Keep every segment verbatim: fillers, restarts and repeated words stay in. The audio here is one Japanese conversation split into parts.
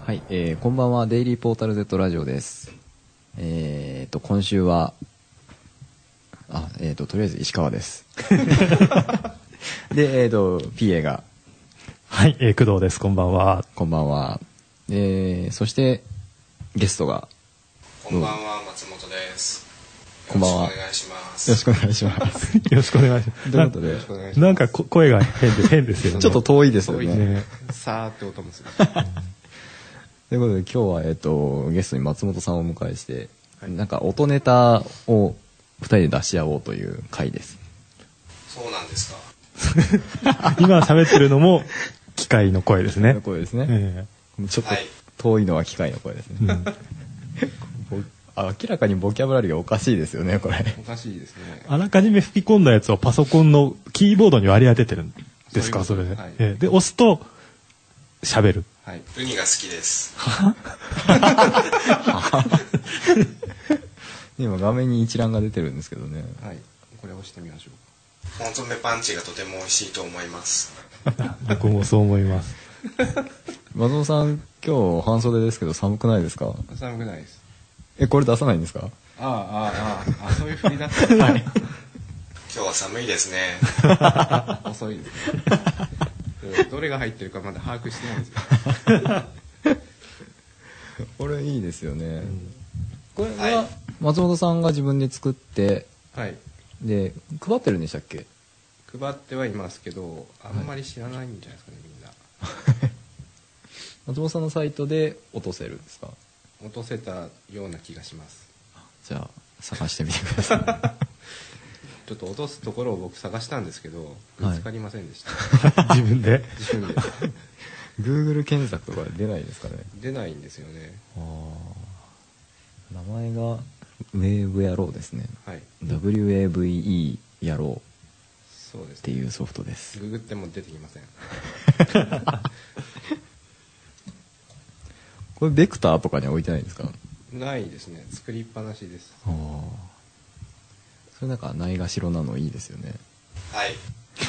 はい、えー、こんばんは。デイリーポータル Z ラジオです。えーと今週はあえーととりあえず石川ですでえーと ピーエー がはい、えー、工藤です。こんばんは。 こんばんは。えー、そしてゲストがこんばんは、松本です。 こんばんは。 よろしくお願いします。 よろしくお願いしますよろしくお願いします。 ということでなんか声が変で変ですよね。 ちょっと遠いですよね。 ねさーって音もする。 ということで今日は、えっと、ゲストに松本さんをお迎えして、はい、なんか音ネタをふたりで出し合おうという回です。 そうなんですか今喋ってるのも機械の声ですね。 機械の声ですね、えー、ちょっと遠いのは機械の声ですね、うん、明らかにボキャブラリーがおかしいですよねこれ。 おかしいですね。 あらかじめ吹き込んだやつをパソコンのキーボードに割り当ててるんですか？それで、はい、えー、で押すと喋る。 はい、ウニが好きです。 今画面に一覧が出てるんですけどね。 はい、これを押してみましょう。コンソメパンチがとても美味しいと思います。 僕もそう思います。 松本さん今日半袖ですけど寒くないですか？ 寒くないです。 え、これ出さないんですか？ ああああああ、そういう振りだった。はい、今日は寒いですね。遅いですね。どれが入ってるかまだ把握してないんですよ。 これいいですよね、うん、これは松本さんが自分で作って、はい、で配ってるんでしたっけ？ 配ってはいますけどあんまり知らないんじゃないですかね、みんな。 松本さんのサイトで落とせるんですか？ 落とせたような気がします。 じゃあ探してみてください。 ちょっと落とすところを僕探したんですけど見つかりませんでした、 はい、自分で自分で Google 検索とか出ないですかね？ 出ないんですよね。 あ、名前がウェーブ野郎ですね、はい、ダブリューエーブイイー 野郎っていうソフトです。 ググっても出てきません。 これベクターとかには置いてないんですか？ ないですね、作りっぱなしです。 あ、それなんかないがしろなのいいですよね。 はい。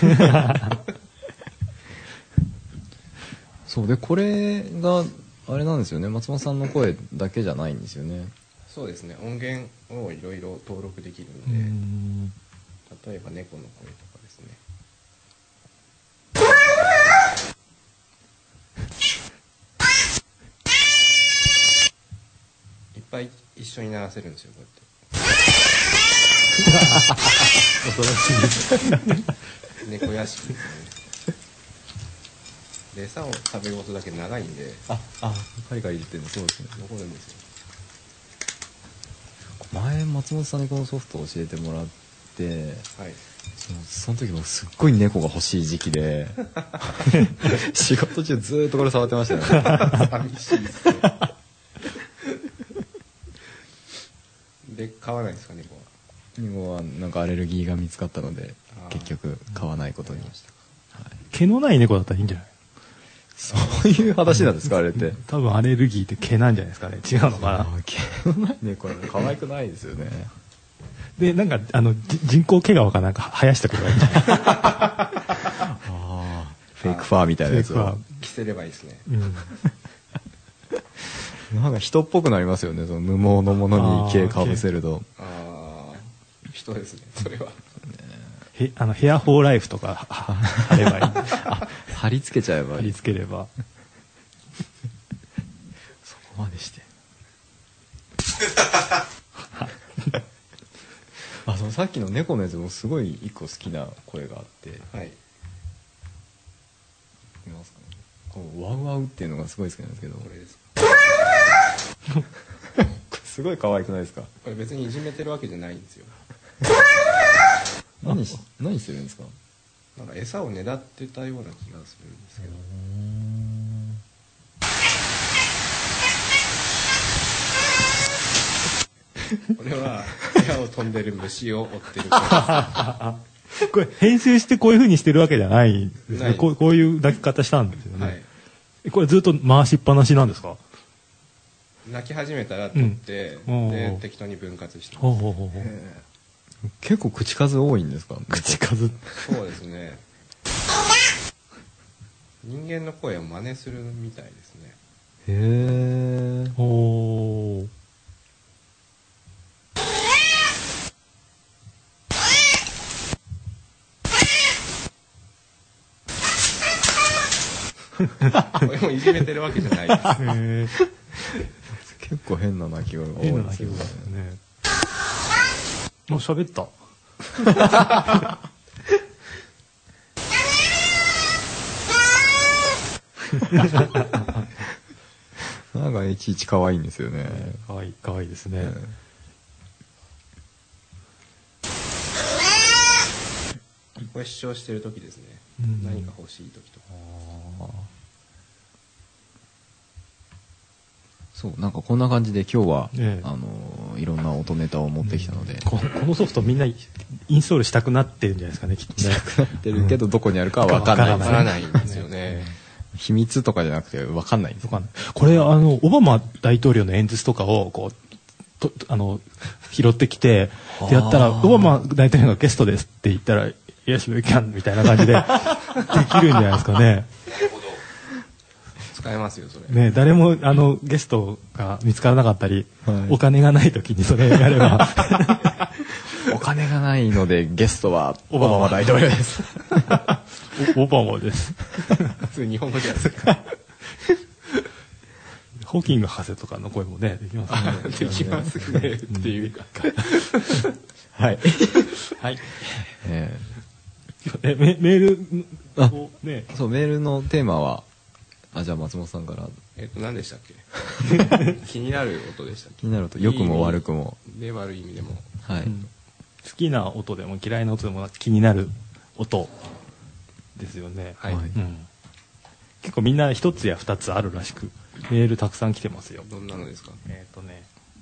そうで、これがあれなんですよね、松本さんの声だけじゃないんですよね。 そうですね、音源をいろいろ登録できるので、例えば猫の声とかですね。いっぱい一緒に鳴らせるんですよ、こうやって。 恐ろしいです。 猫屋敷ですね。で餌を食べることだけ長いんで、 ああカリカリ言ってるのそうですね、 残るんですよ。 前松本さんにこのソフトを教えてもらって、 はい、 その、その時もすっごい猫が欲しい時期で仕事中ずーっとこれ触ってましたよね。 寂しいですね。で飼わないですか、猫は？ 猫はなんかアレルギーが見つかったので結局飼わないことに、はい、 毛のない猫だったらいいんじゃない？ そういう話なんですかあれって。 多分アレルギーって毛なんじゃないですかね。違うのかな。 毛のない猫は可愛くないですよね。 でなんかあの人工毛皮かなんか生やしてくればいいんじゃない？ あフェイクファーみたいなやつを着せればいいですね。 うん、なんか人っぽくなりますよね、その無毛のものに毛かぶせると。 ああ、人ですね、それは。 へあのヘアフォーライフとか貼ればいい。 あ、貼り付けちゃえばいい。 貼り付ければ。 そこまでして。あ、そのさっきの猫のやつもすごい一個好きな声があって。はい。見ますかね。このワウワウっていうのがすごい好きなんですけど。これですか。これすごい可愛くないですか？ これ別にいじめてるわけじゃないんですよ。 何し何してるんですか？ なんか餌をねだってたような気がするんですけど。これは部屋を飛んでる虫を追ってる。 これ編集してこういう風にしてるわけじゃないですね。こう、こういう抱き方したんですよね。はい、これずっと回しっぱなしなんですか？ 泣き始めたら取って、うん、で適当に分割してます。ほうほうほうほう。 結構口数多いんですか？ 口数。 そうですね。人間の声を真似するみたいですね。 へえ。 おー。 これもいじめてるわけじゃないです。 へ結構変な鳴き声が多い変な鳴きですよね。 声ですね。もう喋った。 なんかいちいち可愛いんですよね。 かわいい、かわいいですね。 これ主張してる時ですね。 うん、 何か欲しい時とか。 そうなんかこんな感じで今日は、 ええ、 あのいろんな音ネタを持ってきたので、うん、 こ, このソフトみんなインストールしたくなってるんじゃないですかね、きっとね。 したくなってるけど、うん、どこにあるかは分かんない。 分からないんですよね。 秘密とかじゃなくて分かんないんです。 これあのオバマ大統領の演説とかをこうとあの拾ってきてでやったらオバマ大統領がゲストですって言ったらYes, we can みたいな感じでできるんじゃないですかね。 使えますよそれ。 ね、誰もあのゲストが見つからなかったり、はい、お金がない時にそれやればお金がないのでゲストはオバマ大統領です。 オバマです。 普通日本語じゃないですか。 ホーキング博士とかの声もねできますね。 できますねっていうか。 はいはい。えーえメメールをね、 そうメールのテーマはあじゃあ松本さんからえっと何でしたっけ。気になる音でしたっけ。 気になる音、良くも悪くもで悪い意味でも、 はい、うん、 好きな音でも嫌いな音でも気になる音ですよね。 はい、うん、 結構みんな一つや二つあるらしくメールたくさん来てますよ。 どんなのですか。 えっとね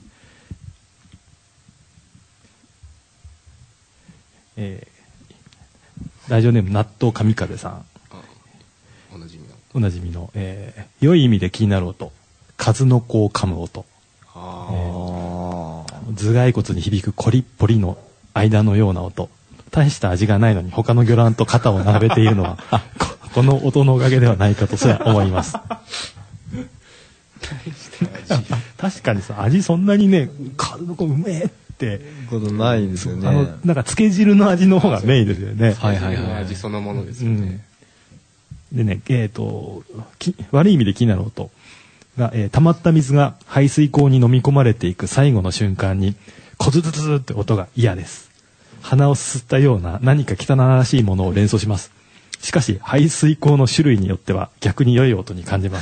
えーラジオネーム納豆神風さん、あおなじみのおなじみの、えー、良い意味で気になる音、数の子を噛む音、あ、えー、頭蓋骨に響くコリッポリの間のような音、大した味がないのに他の魚卵と肩を並べているのはこ, この音のおかげではないかとすら思います。確かにさ、味そんなにね、数の子うめえってことないですよね。 あのなんかつけ汁の味の方がメインですよね。 はいはいはい。味そのものですよね。 うん、でね、えっ、ー、と悪い意味で気になる音が、えー、溜まった水が排水口に飲み込まれていく最後の瞬間にコツツツツって音が嫌です。鼻をすすったような何か汚らしいものを連想します。しかし排水口の種類によっては逆に良い音に感じます。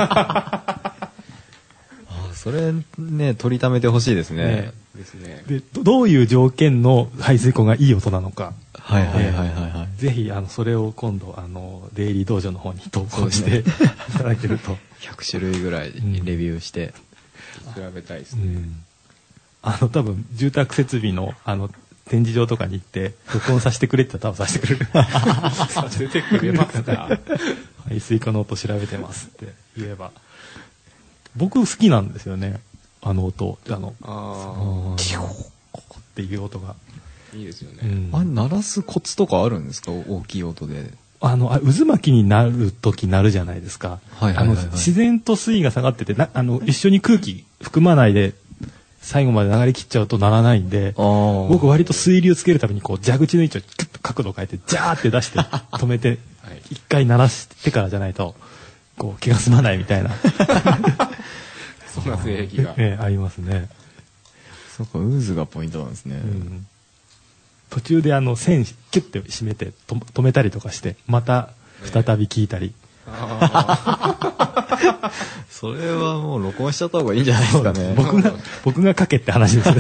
それね取りためてほしいですね。 ねですね。でどういう条件の排水口がいい音なのか。 はいはいはいはいはい。 ぜひあのそれを今度あのデイリー道場の方に投稿して、ね、いただけるとひゃく種類ぐらいレビューして、 うん、調べたいですね。うん、 あの多分住宅設備のあの展示場とかに行って録音させてくれって言ったら多分させてくれる。 させてくれますか。 排水口の音調べてますって言えば。僕好きなんですよね、あの音、あのあキューっていう音がいいですよね。 うん、あれ鳴らすコツとかあるんですか、大きい音で。 あのあ渦巻きになる時なるじゃないですか。自然と水位が下がっててなあの一緒に空気含まないで最後まで流れ切っちゃうとならないんで、僕割と水流つけるためにこう蛇口の位置をキュッと角度を変えてジャーって出して止めて一回鳴らしてからじゃないとこう気が済まないみたいな。 そんな性癖が、 ええ、ありますね。 そうか、渦がポイントなんですね。うん、 途中であの線キュッて締めてと止めたりとかしてまた再び聞いたり、えー、それはもう録音しちゃった方がいいんじゃないですかね。 僕が僕が書けって話ですね。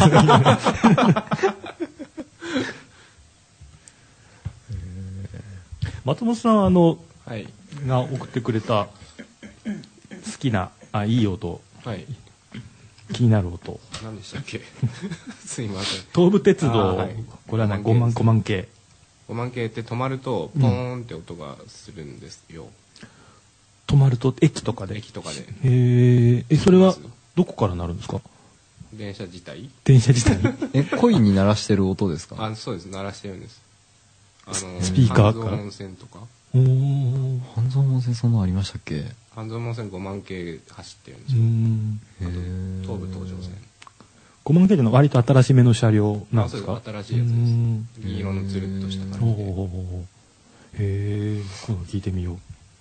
松本さんはあの、はい、が送ってくれた好きなあいい音、はい、気になる音何でしたっけ。すいません。 東武鉄道、はい、これはねごまんごまん系。 ごまん系って止まるとポーンって音がするんですよ。 うん、止まると駅とかで。 駅とかで。 へえ。えそれはどこから鳴るんですか。 電車自体。 電車自体。 え恋に鳴らしてる音ですか。 あそうです鳴らしてるんです。あのスピーカーから。 半蔵門線とか。 おお。半蔵門線そんなありましたっけ。 半蔵門線ごまん系走ってるんですよ。うんあと東武東上線ごまん系ってのは割と新しめの車両なんですか？ あ、そうです。新しいやつです。銀色のつるっとした感じで。へえ、今度聞いてみよう。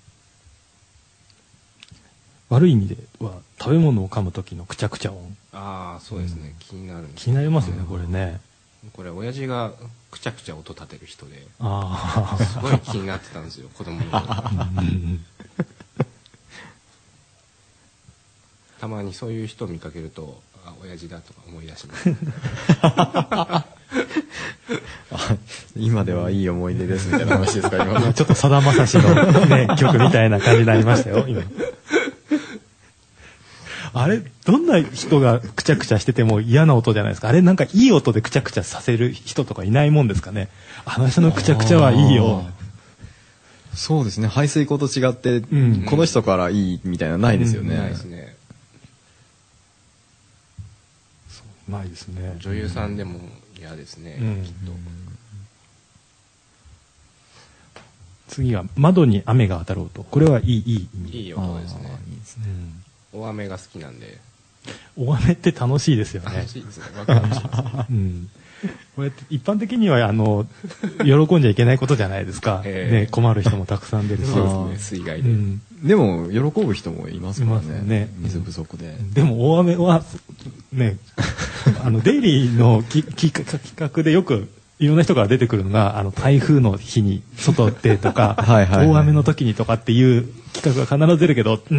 悪い意味では食べ物を噛む時のくちゃくちゃ音。 ああ、そうですね、うん、気になるんです。 気になりますよね、これね。 これ親父がくちゃくちゃ音立てる人で、 あすごい気になってたんですよ、子供の頃。たまにそういう人を見かけると、あ、親父だとか思い出します。 今ではいい思い出ですみたいな話ですか？今ちょっとさだまさしの、ね、曲みたいな感じになりましたよ今。あれどんな人がくちゃくちゃしてても嫌な音じゃないですか。あれなんかいい音でくちゃくちゃさせる人とかいないもんですかね。あの人のくちゃくちゃはいいよ。 そうですね、排水口と違って、うん、この人からいいみたいなないですよね。うん、 ないですね。 そうないですね。 女優さんでも嫌ですね、うん、きっと。 次は窓に雨が当たろうと。これはいいいいいい音ですね。いいですね。うん、大雨が好きなんで。 大雨って楽しいですよね。 楽しいですね。ワクワクしますね。 うん。これ一般的にはあの喜んじゃいけないことじゃないですか。ね、困る人もたくさん出るし。 そうですね。水害で。うん、 でも喜ぶ人もいますからね。ね、水不足で。 でも大雨はね、あのデイリーのきき企画でよくいろんな人が出てくるのが、あの台風の日に外でとかはいはい、はい、大雨の時にとかっていう企画が必ず出るけど、うん、うん、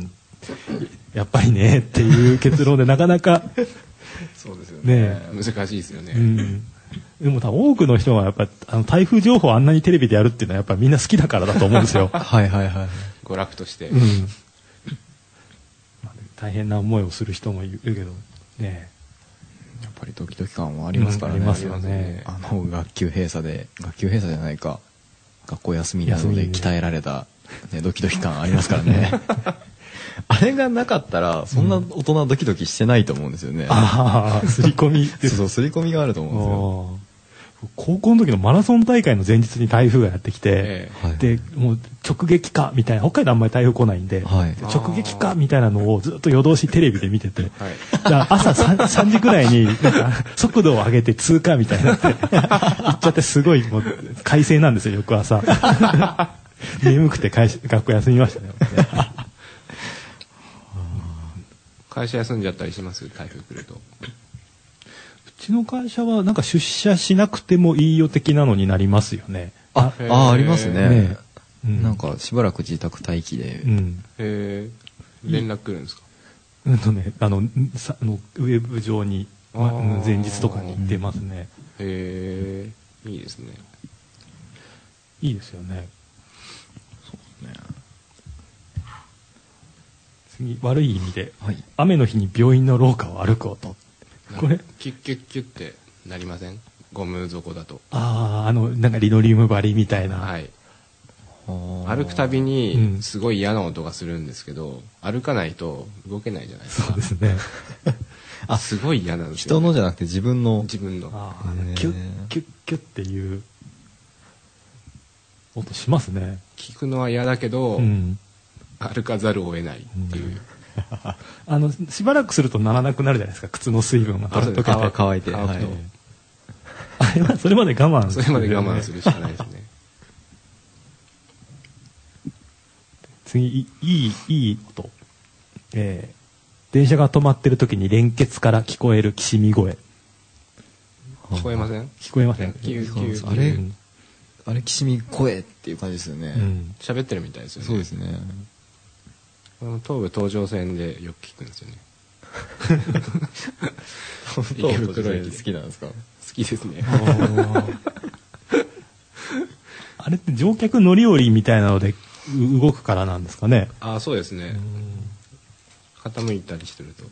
やっぱりねっていう結論でなかなかそうですよね。ね、難しいですよね。うん、 でも多分多くの人はやっぱあの台風情報をあんなにテレビでやるっていうのはやっぱみんな好きだからだと思うんですよ。 はいはいはい。 娯楽として。 うん、まあ、大変な思いをする人もいるけどね。 やっぱりドキドキ感はありますからね。 うん、ありますよね。 あの学級閉鎖で、学級閉鎖じゃないか、学校休みなので鍛えられた、ね、ドキドキ感ありますからね。あれがなかったらそんな大人ドキドキしてないと思うんですよね。うん、 ああ、刷り込みそうそう、刷り込みがあると思うんですよ。 高校の時のマラソン大会の前日に台風がやってきて、えー、でもう直撃かみたいな、北海道あんまり台風来ないんで、はい、直撃かみたいなのをずっと夜通しテレビで見てて、はい、じゃあ朝 3, さんじぐらいになんか速度を上げて通過みたいになって行っちゃって、すごいもう快晴なんですよ翌朝。眠くて会社学校休みましたね。 会社休んじゃったりします？台風来ると。 うちの会社はなんか出社しなくてもいいよ的なのになりますよね。 ああ、ありますね。ね、うん、なんかしばらく自宅待機で。うん、 へえ。連絡来るんですか？ うんとね、あのさあのウェブ上に、ま、前日とかに出ますね。 へえ、いいですね。 いいですよね。 そうですね。 次、悪い意味で、はい、雨の日に病院の廊下を歩く音。これキュッキュッキュッってなりません？ゴム底だと。 ああ、あのなんかリノリウム張りみたいな。 はい。歩くたびにすごい嫌な音がするんですけど、うん、歩かないと動けないじゃないですか。 そうですね。 あ、すごい嫌なんですよ、ね。人のじゃなくて自分の。 自分の。 あキュッキュッキュッっていう音しますね。 聞くのは嫌だけど、うん、歩かざるを得ないっていう。うんあのしばらくするとならなくなるじゃないですか、靴の水分が溶けて乾いて、 はい、あれはそれまで我慢する、それまで我慢するしかないですね。 次、いいいい音、えー、電車が止まってる時に連結から聞こえるきしみ声。 聞こえません？ 聞こえません。 あれ、うん、あれきしみ声っていう感じですよね。 喋、うん、ってるみたいですよね。 そうですね。 東武東上線でよく聞くんですよね。 東武東上線好きなんですか？好きですね。 あれって乗客乗り降りみたいなので動くからなんですかね。 ああ、そうですね。傾いたりしてると。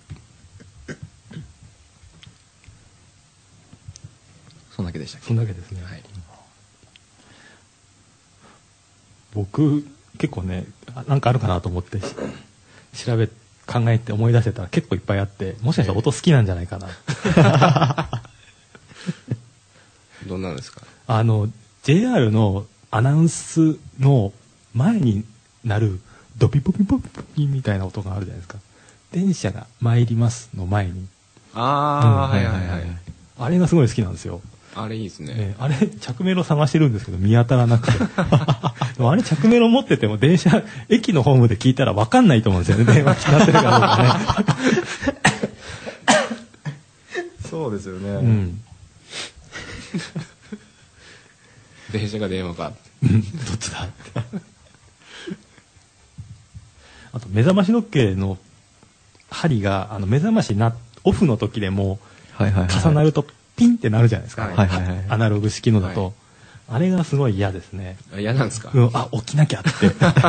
そんだけでしたっけ？ そんだけですね。 はい。 僕結構ね、なんかあるかなと思って調べ考えて思い出せたら結構いっぱいあって、もしかしたら音好きなんじゃないかな。 どんなんですか？ あの ジェイアール のアナウンスの前になるドピポピポピみたいな音があるじゃないですか。電車が参りますの前に。 ああ、うん、はいはいはい。 あれがすごい好きなんですよ。 あれいいですね。 えー、あれ、着メロ探してるんですけど、見当たらなくて。でもあれ、着メロ持ってても、電車、駅のホームで聞いたら分かんないと思うんですよね。電話聞なってるかどうかね。そうですよね。 うん。 電車が電話か。 どっちだあと、目覚まし時計の針が、あの、目覚ましな、オフの時でも、はいはいはい、重なると、ピンってなるじゃないですか、はいはいはい、アナログ式のだと、はい、あれがすごい嫌ですね。 嫌なんですか、 うん、あ、起きなきゃって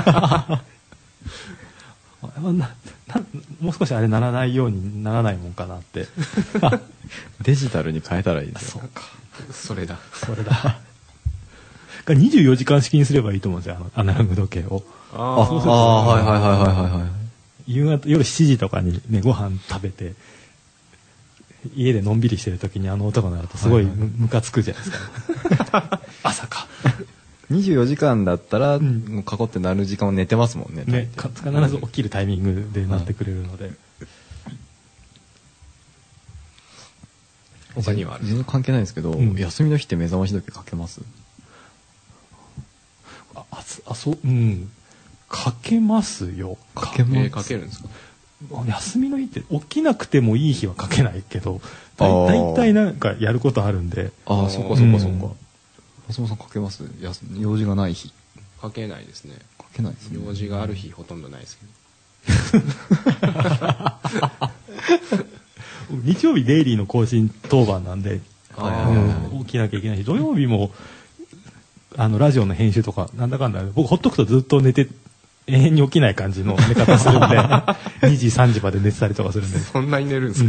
ななもう少しあれならないようにならないもんかなってデジタルに変えたらいいですよ。 そうか、それだそれだにじゅうよじかん式にすればいいと思うんですよ、あのアナログ時計を。 ああ、そうすると、はいはいはいはいはいはい、 夕方夜しちじとかにねご飯食べて家でのんびりしてる時にあの音が鳴るとすごいムカつくじゃないですか。朝か。 にじゅうよじかんだったら、うん、もうかこって鳴る時間は寝てますもんね。 ね、必ず起きるタイミングで鳴ってくれるので。 他にはある？全然関係ないんですけど、うん、休みの日って目覚まし時計かけます？ あ、あ、そう、うん。かけますよ。 かけます。えー、かけるんですか？ 休みの日って起きなくてもいい日はかけないけど、だいたいなんかやることあるんで。 ああ、そっかそっかそっか。松本さんかけます？用事がない日。 かけないですね。 かけないですね。 用事がある日ほとんどないですけど。 日曜日デイリーの更新当番なんで、うん、起きなきゃいけないし、土曜日もあのラジオの編集とかなんだかんだ僕ほっとくとずっと寝て永遠に起きない感じの寝方するんでにじさんじまで寝てたりとかするんで。 そんなに寝るんですか？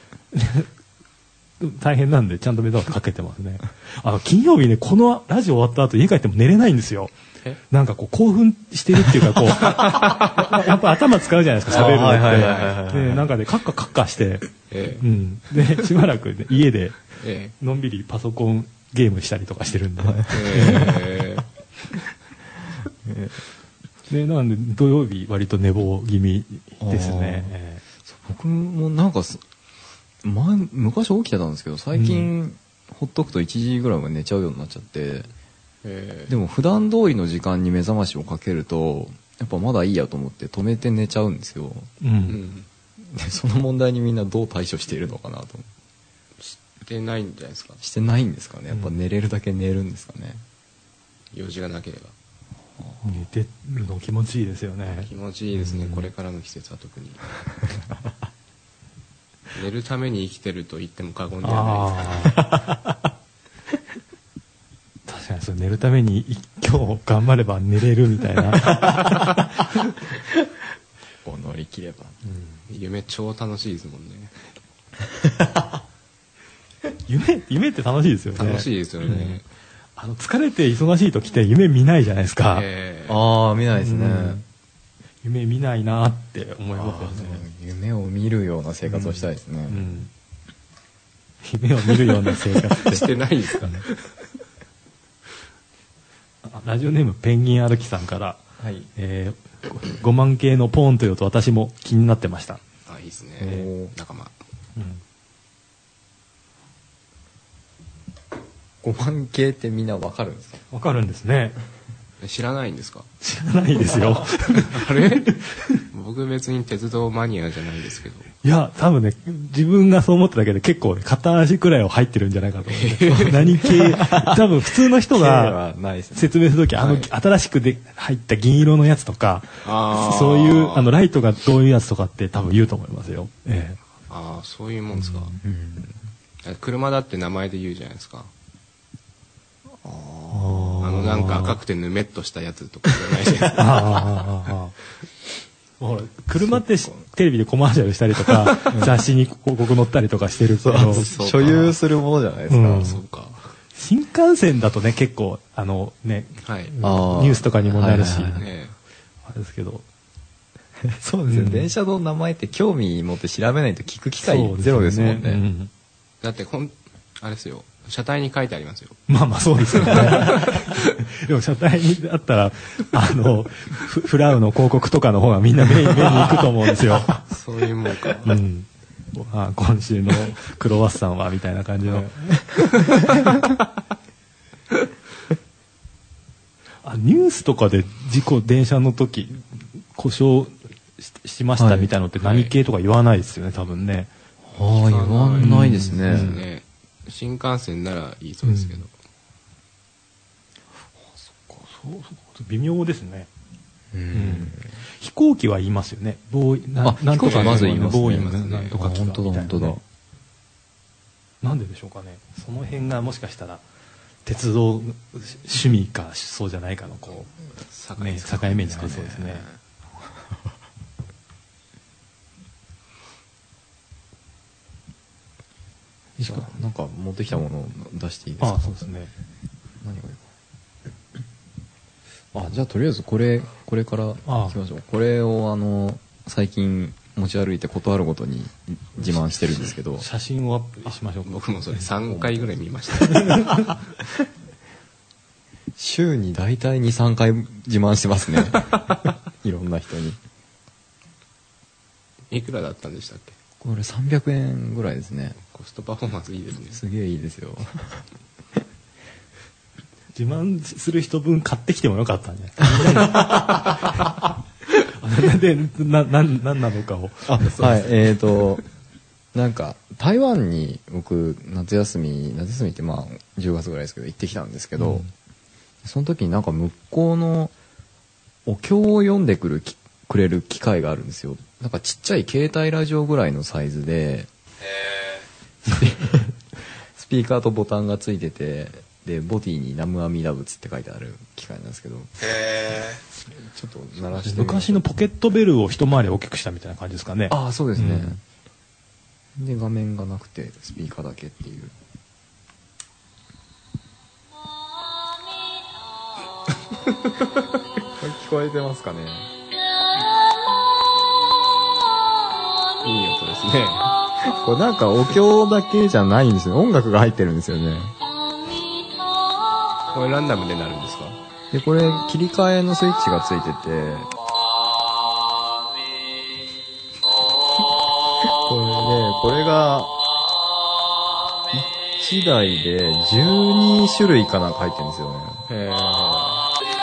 うん、大変なんでちゃんと目覚ましかけてますね。あの金曜日ね、このラジオ終わった後家帰っても寝れないんですよ。なんかこう興奮してるっていうかこうやっぱ頭使うじゃないですか、喋るのって。でなんかねカッカカッカして、ええ、うん、でしばらく、ね、家でのんびりパソコンゲームしたりとかしてるんで。えー、でなんで土曜日割と寝坊気味ですね。えー、僕もなんか前昔起きてたんですけど最近、うん、ほっとくといちじぐらいまで寝ちゃうようになっちゃって、えー、でも普段通りの時間に目覚ましをかけるとやっぱまだいいやと思って止めて寝ちゃうんですよ、うん、でその問題にみんなどう対処しているのかなと。 してないんじゃないですか。 してないんですかね。やっぱ寝れるだけ寝るんですかね、 うん、用事がなければ。 寝てるの気持ちいいですよね。 気持ちいいですね、うん、これからの季節は特に寝るために生きてると言っても過言ではない確かにそれ寝るために今日頑張れば寝れるみたいなを乗り切れば、 うん、夢超楽しいですもんね夢夢って楽しいですよね。 楽しいですよね、うん、 あの疲れて忙しい時って夢見ないじゃないですか、 えー、ああ見ないですね、うん、 夢見ないなって思いますよね。 夢を見るような生活をしたいですね、うんうん、 夢を見るような生活ってしてないですかねラジオネームペンギン歩きさんから、はいえー、ごまん系のポーンというと私も気になってました。 あいいですね、えー、仲間、うんごまん系ってみんなわかるんですか？ わかるんですね。 知らないんですか？ 知らないですよあれ僕別に鉄道マニアじゃないですけど。 いや多分ね自分がそう思っただけで結構、ね、片足くらいは入ってるんじゃないかと思う、ね、何系多分普通の人が説明するとき、ね、あの、はい、新しくで入った銀色のやつとかそういうあのライトがどういうやつとかって多分言うと思いますよ、ええ、 ああそういうもんですか、うんうん、車だって名前で言うじゃないですか。あのなんか赤くてぬめっとしたやつとかじゃないじゃないですかほら車ってテレビでコマーシャルしたりとか雑誌に広告載ったりとかしてるけど所有するものじゃないですか、うん、 そうか。 新幹線だとね結構あのね、はい、ニュースとかにもなるし、はいはいはい、あれですけどそうですね、うん、電車の名前って興味持って調べないと聞く機会ゼロですもんね。 ね、うん、だってほんあれですよ車体に書いてありますよ。 まあまあそうですよね。でも車体にあったらあのフ, フラウの広告とかの方がみんな目に目に行くと思うんですよ。 そういうもんか。 うん。あ、今週のクロワッサンはみたいな感じの。あ、ニュースとかで事故電車の時故障 し, しましたみたいなのって何系とか言わないですよね、多分ね。 ああ、言わないですね。 うんね、新幹線ならいいそうですけど。うん、 そっか、そうそう微妙ですね。 うん、うん、 飛行機は言いますよね。ボーイなあ、なんとかまず言いますね。 ボーイングなんとか機本当だ本当だ。 なんででしょうかね。その辺がもしかしたら鉄道趣味かそうじゃないかのこう境、ね、境目になりそうですね。 なんか持ってきたものを出していいですか。 あ、そうですね。 何がいいか。あ、じゃあとりあえずこれこれからいきましょう。これをあの最近持ち歩いてことあるごとに自慢してるんですけど。 写真をアップしましょう。 僕もそれさんかいぐらい見ました。 週にだいたいにさんかい自慢してますね。いろんな人に。 いくらだったんでしたっけ。 これさんびゃくえんぐらいですね。 コストパフォーマンスいいですね。 すげえいいですよ。 自慢する人分買ってきてもよかったんじゃないでなななんなのかを。 あ、はい、えーとなんか台湾に僕夏休み夏休みってまあじゅうがつぐらいですけど行ってきたんですけど、うん、その時になんか向こうのお経を読んでくるきくれる機械があるんですよ。なんかちっちゃい携帯ラジオぐらいのサイズで、スピーカーとボタンがついてて、でボディに南無阿弥陀仏って書いてある機械なんですけど、 へちょっと鳴らしてみ昔のポケットベルを一回り大きくしたみたいな感じですかね。 ああ、そうですね、うん、で画面がなくてスピーカーだけっていう。聞こえてますかね。 いい音ですね。 これなんかお経だけじゃないんですよ。音楽が入ってるんですよね。 これランダムでなるんですか。 でこれ切り替えのスイッチがついてて、これね、これがいちだいでじゅうにしゅるいかなんか入ってるんですよね。へー。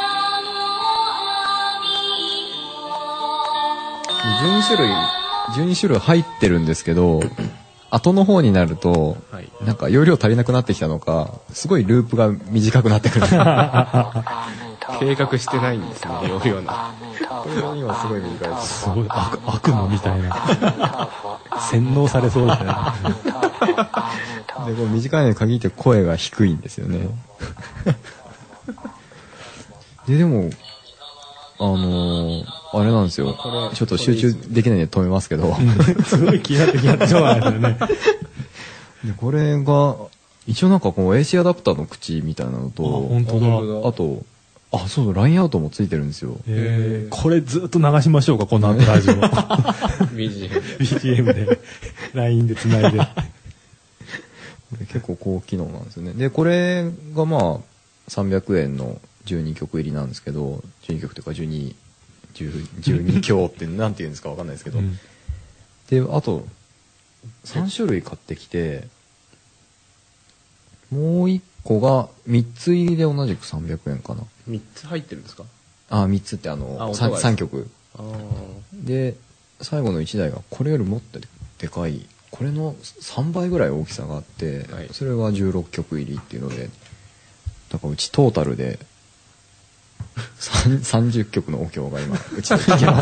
じゅうにしゅるいじゅうにしゅるい入ってるんですけど、後の方になると、はい、なんか容量足りなくなってきたのか、すごいループが短くなってくる。 計画してないんですね、容量な。 これが今すごい短いです。 すごい悪、悪夢みたいな。洗脳されそうですね。 でこう短いのに限って声が低いんですよね。ででもあのー、あれなんですよ。ちょっと集中できないんで止めますけど、 すごい気になって気になってしょうがないですよね。 でこれが一応なんかこう エーシー アダプターの口みたいなのと、あ、 本当だ。 あと、あ、そう、ラインアウトもついてるんですよ。 へー。これずっと流しましょうか、この後ラジオ。ビージーエムビージーエム で ライン でつないで。 結構高機能なんですよね。でこれがまあさんびゃくえんのじゅうにきょく入りなんですけど、じゅうにきょくというかじゅうに、じゅうに強ってなんて言うんですかわかんないですけど、うん、であとさんしゅるい買ってきて、もういっこがみっつ入りで同じくさんびゃくえんかな。 みっつ入ってるんですか。 あ、みっつってあのあ 3, さんきょくあで最後のいちだいがこれよりもっとでかい、これのさんばいぐらい大きさがあって、はい、それはじゅうろっきょく入りっていうので、だからうちトータルでさんじゅっきょくのお経が今うちで聴けます。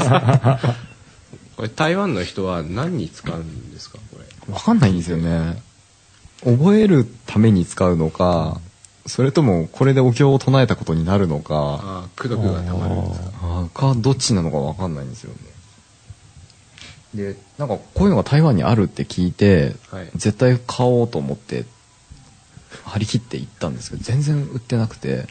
これ台湾の人は何に使うんですか。これ分かんないんですよね。覚えるために使うのか、それともこれでお経を唱えたことになるのか、 あ、功徳がたまるんですか。 あかどっちなのか分かんないんですよね。でなんかこういうのが台湾にあるって聞いて、はい、絶対買おうと思って張り切って行ったんですけど全然売ってなくて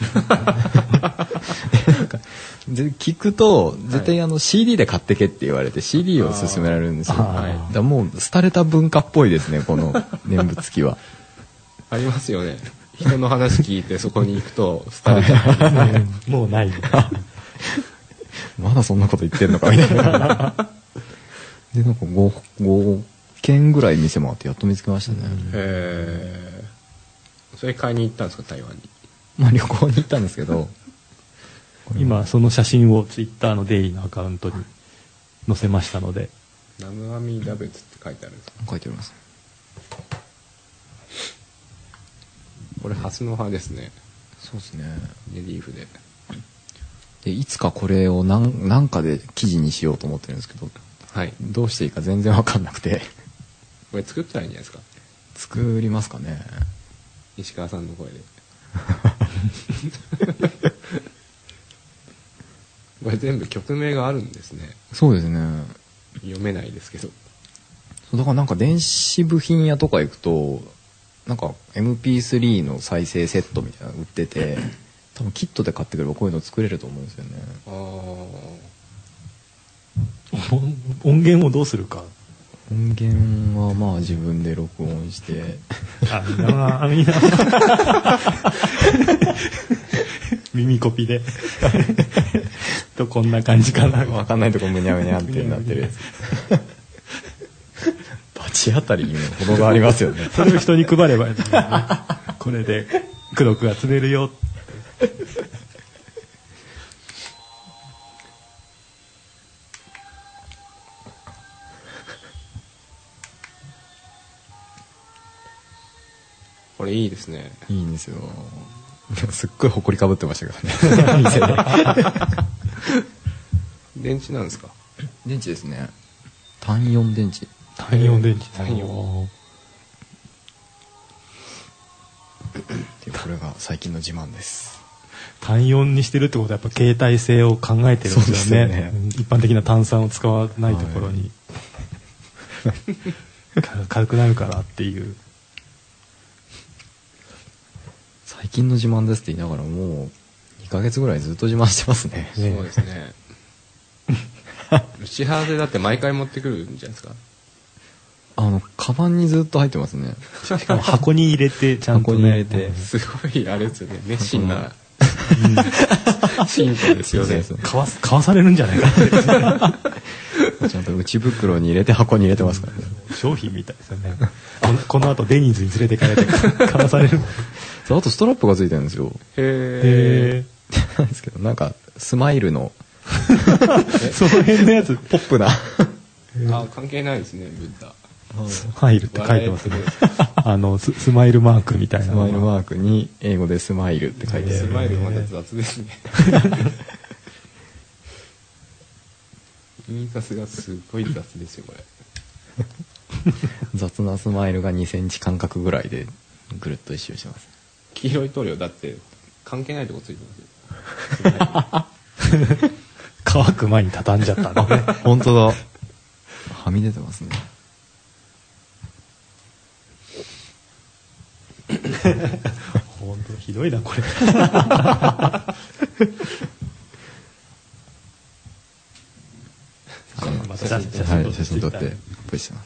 なんかで聞くと絶対あの シーディー で買ってけって言われて シーディー を勧められるんですよ。だからもう廃れた文化っぽいですね、この念仏機は。 ありますよね。人の話聞いてそこに行くと廃れちゃうもうないまだそんなこと言ってんのかみたいなでなんか 5, 5軒ぐらい店回ってやっと見つけましたね。 へえ。それ買いに行ったんですか、台湾に。 まあ旅行に行ったんですけど今その写真をツイッターのデイリーのアカウントに載せましたので。 南無阿弥陀仏って書いてあるんですか。 書いてあります。 これハスの葉ですね。 そうですね。 レリーフで。 でいつかこれを何なんかで記事にしようと思ってるんですけど、 はい、 どうしていいか全然わかんなくてこれ作ったらいいんじゃないですか。 作りますかね、 石川さんの声でこれ全部曲名があるんですね。 そうですね。 読めないですけど。 そうだからなんか電子部品屋とか行くとなんか エムピースリー の再生セットみたいなの売ってて多分キットで買ってくればこういうの作れると思うんですよね。 あ音源をどうするか。 音源はまあ自分で録音してあみんなあみんな耳コピでとこんな感じかな。 分かんないとこむにゃむにゃってなってるやつバチ当たりにも程がありますよねそれを人に配ればいい、ね、これで功徳が積めるよこれいいですね。 いいんですよ。すっごい埃かぶってましたけどね店で電池なんですか。 電池ですね。単よん電池。 単よん電池。 単よんでこれが最近の自慢です。 単よんにしてるってことはやっぱ携帯性を考えてるんですよね。 そうですよね。 一般的な炭酸を使わないところに、はい、軽くなるからっていう。 最近の自慢ですって言いながらもうにかげつぐらいずっと自慢してますね。 そうですね。シハーでだって毎回持ってくるんじゃないですか。 あのカバンにずっと入ってますね。 しかも箱に入れてちゃんと、ね、 箱に入れて、 すごいあれですよね。熱心な進歩ですよね。 買わ買わされるんじゃないかってちゃんと内袋に入れて箱に入れてますからね。 商品みたいですよね。この後デニーズに連れてかれて買わされる。 あとストラップがついてるんですよ。 へえ。 なんですけどなんかスマイルのその辺のやつポップなあ、関係ないですね。ブッダスマイルって書いてますね。あの ス, スマイルマークみたいなスマイルマークに英語でスマイルって書いてある。 スマイルまた雑ですね。印刷がすごい雑ですよこれ。 雑なスマイルがにセンチ間隔ぐらいでぐるっと一周します。 黄色い塗料だって関係ないとこついてますよ。 乾く前に畳んじゃったのね。 本当だ。はみ出てますね。 本当ひどいなこれ。また写真撮ってアップしてます。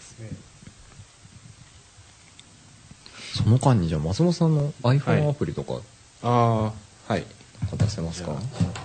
その間にじゃあ松本さんの iPhone アプリとか、はい、 ああはい渡せますか。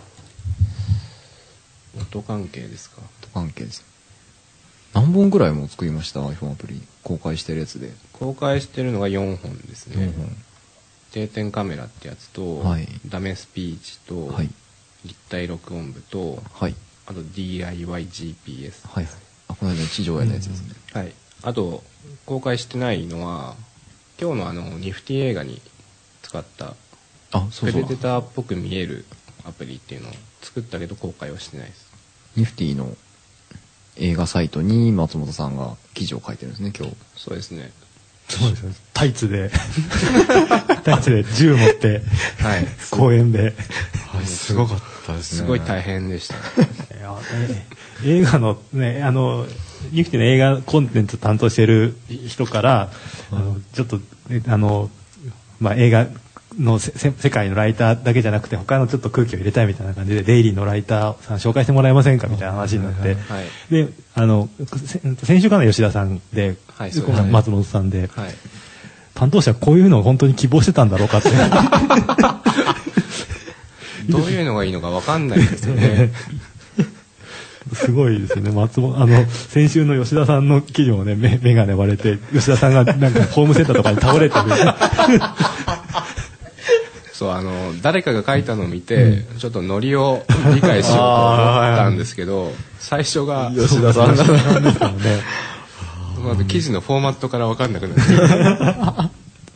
音関係ですか。 音関係です。何本ぐらいも作りました iPhone アプリ公開してるやつで。 公開してるのがよんほんですね。 よんほん。 定点カメラってやつと、 はい、 ダメスピーチと、はい、立体録音部と、はい、あと ディーアイワイジーピーエス、 はいはい、あこの間の地上絵のやつですね、 うん、はい。あと公開してないのは今日のあのニフティ映画に使ったあそうそうプレデターっぽく見えるアプリっていうのを作ったけど公開はしてないです。 ニフティの映画サイトに松本さんが記事を書いてるんですね今日。 そうですね。 そうですね。タイツでタイツで銃持って、はい、公園で、 はい、すごかったですね。 すごい大変でした。 いや、ね、映画のね、あのニフティの映画コンテンツ担当してる人から、あのちょっと、ね、あのまあ映画のせ世界のライターだけじゃなくて他のちょっと空気を入れたいみたいな感じでデイリーのライターさん紹介してもらえませんかみたいな話になって、はい、であの先週かな吉田さんで、はい、今回松本さんで、はい、 担当者こういうのを本当に希望してたんだろうかってどういうのがいいのか分かんないですよねすごいですね。松本あの先週の吉田さんの記事もね、目目がね割れて吉田さんがなんかホームセンターとかに倒れてるそうあの誰かが書いたのを見て、うん、ちょっとノリを理解しようと思ったんですけど、最初が吉田さんなんですよね。 まず記事のフォーマットから分かんなくなってあ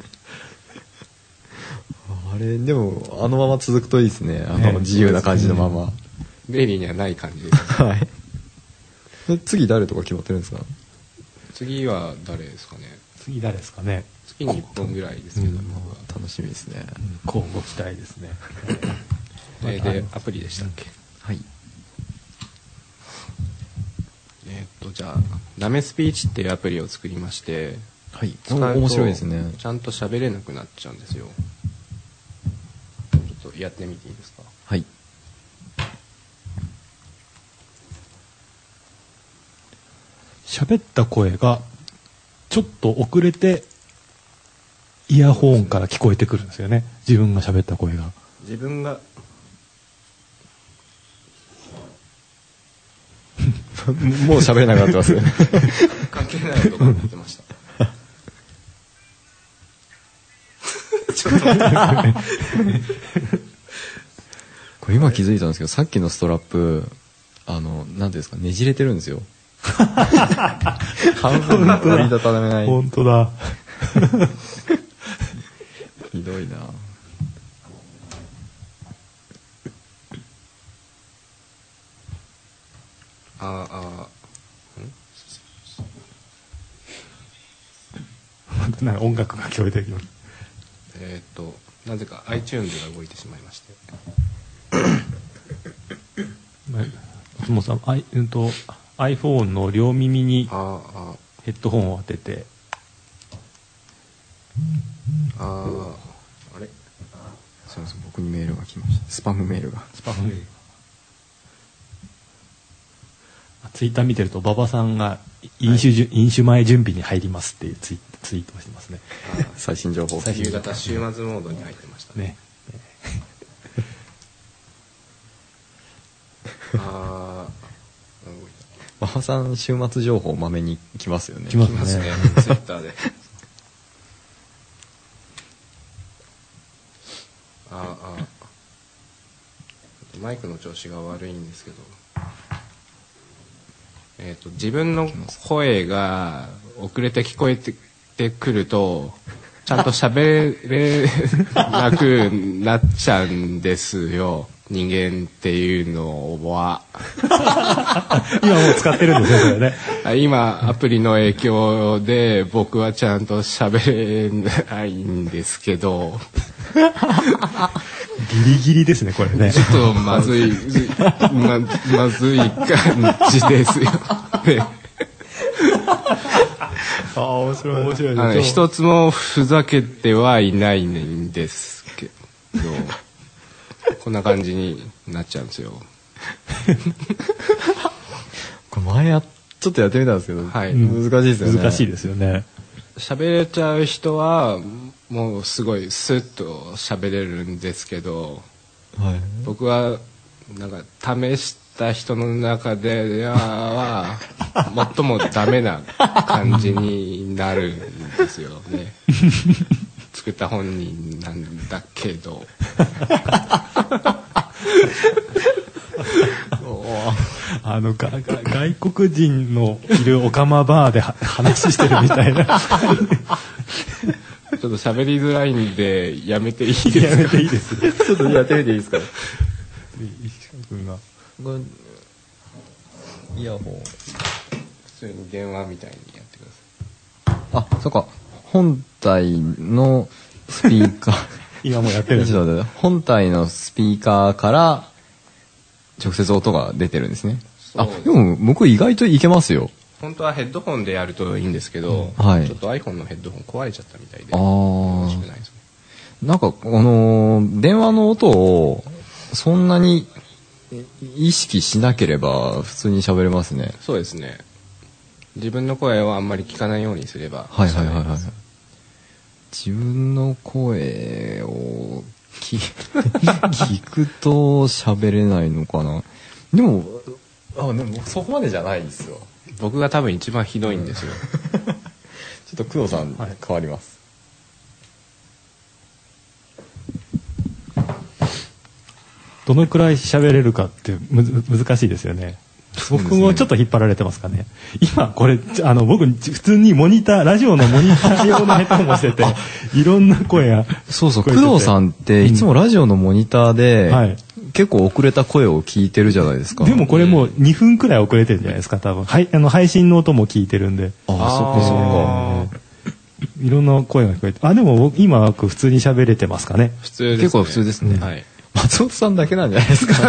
れでもあのまま続くといいですね。あの自由な感じのまま。 デイリーにはない感じです。 はい。次誰とか決まってるんですか？ 次は誰ですかね。 次誰ですかね。 月にいっぽんぐらいですけど、うん、 楽しみですね。 交互期待ですね。 で, でアプリでしたっけ？ はい。 えー、っとじゃあナメスピーチっていうアプリを作りまして、 はい。使うと面白いですね。 ちゃんと喋れなくなっちゃうんですよ。ちょっとやってみていいですか？ はい。 喋った声がちょっと遅れてイヤホンから聞こえてくるんですよね。自分が喋った声が。 自分がもう喋れなくなってますよね。 関係ないと思ってました。ちょっとこれ今気づいたんですけど、さっきのストラップあの何ていうんですか、ねじれてるんですよ。半分折りたためない。 本当だ。 ひどいな。 あああなんか音楽が聞こえてきます。 えっとなぜか iTunes が動いてしまいまして。 松本さん、あい、うんと iPhone の両耳にああヘッドホンを当てて。 あああれ。 すみません、僕にメールが来ました。スパムメールが。 スパムメール。ツイッター見てると馬場さんが飲酒、はい、飲酒前準備に入りますっていうツイ、ツイートをしてますね。 最新情報。 夕方週末モードに入ってましたね。ねああ。 馬場さん週末情報まめに来ますよね。 来ますね。 ツイッターで。ああ。マイクの調子が悪いんですけど。えーと、自分の声が遅れて聞こえてくるとちゃんと喋れなくなっちゃうんですよ、人間っていうのは。 今もう使ってるんですね、それね。 今アプリの影響で僕はちゃんと喋れないんですけどギリギリですね、これね。 ちょっとまずい、ま、まずい感じですよ。ね、 ああ、面白い、面白い。 あの一つもふざけてはいないんですけど、こんな感じになっちゃうんですよ。 これ前やちょっとやってみたんですけど、 はい、 難しいですよね。 難しいですよね。 喋れちゃう人はもうすごいスッと喋れるんですけど、 はい、 僕はなんか試した人の中では最もダメな感じになるんですよね。作った本人なんだけど。 あのがが外国人のいるオカマバーで話してるみたいな。ちょっと喋りづらいんでやめていいですか？ やめていいです。 ちょっとやってみていいですか？ 石川君がイヤホン普通に電話みたいにやってください。あ、そっか。本体のスピーカー今もやってるんです。 本体のスピーカーから直接音が出てるんですね。あ、でも僕意外といけますよ。 本当はヘッドホンでやるといいんですけど、うん、はい、ちょっと iPhone のヘッドホン壊れちゃったみたいで、 あ楽しくないですね。 なんかあのー、電話の音をそんなに意識しなければ普通に喋れますね。 そうですね。自分の声をあんまり聞かないようにすれば。 はいはいはいはい。 自分の声を聞聞くと喋れないのかな。でもあでもそこまでじゃないですよ。 僕が多分一番ひどいんですよ。 ちょっと工藤さん、はい、変わります。 どのくらい喋れるかってむず難しいですよね。僕もちょっと引っ張られてますかね。今これあの僕普通にモニターラジオのモニター用のヘッドホンもしてていろんな声がそうそう工藤さんっていつもラジオのモニターで、うんはい、結構遅れた声を聞いてるじゃないですか。 でもこれもうにふんくらい遅れてるんじゃないですか多分、はい、あの配信の音も聞いてるんで。 ああそっかそっか。 いろんな声が聞こえてあでも僕今普通に喋れてますかね。 普通ですね。 結構普通ですね、うん、はい。松本さんだけなんじゃないですか。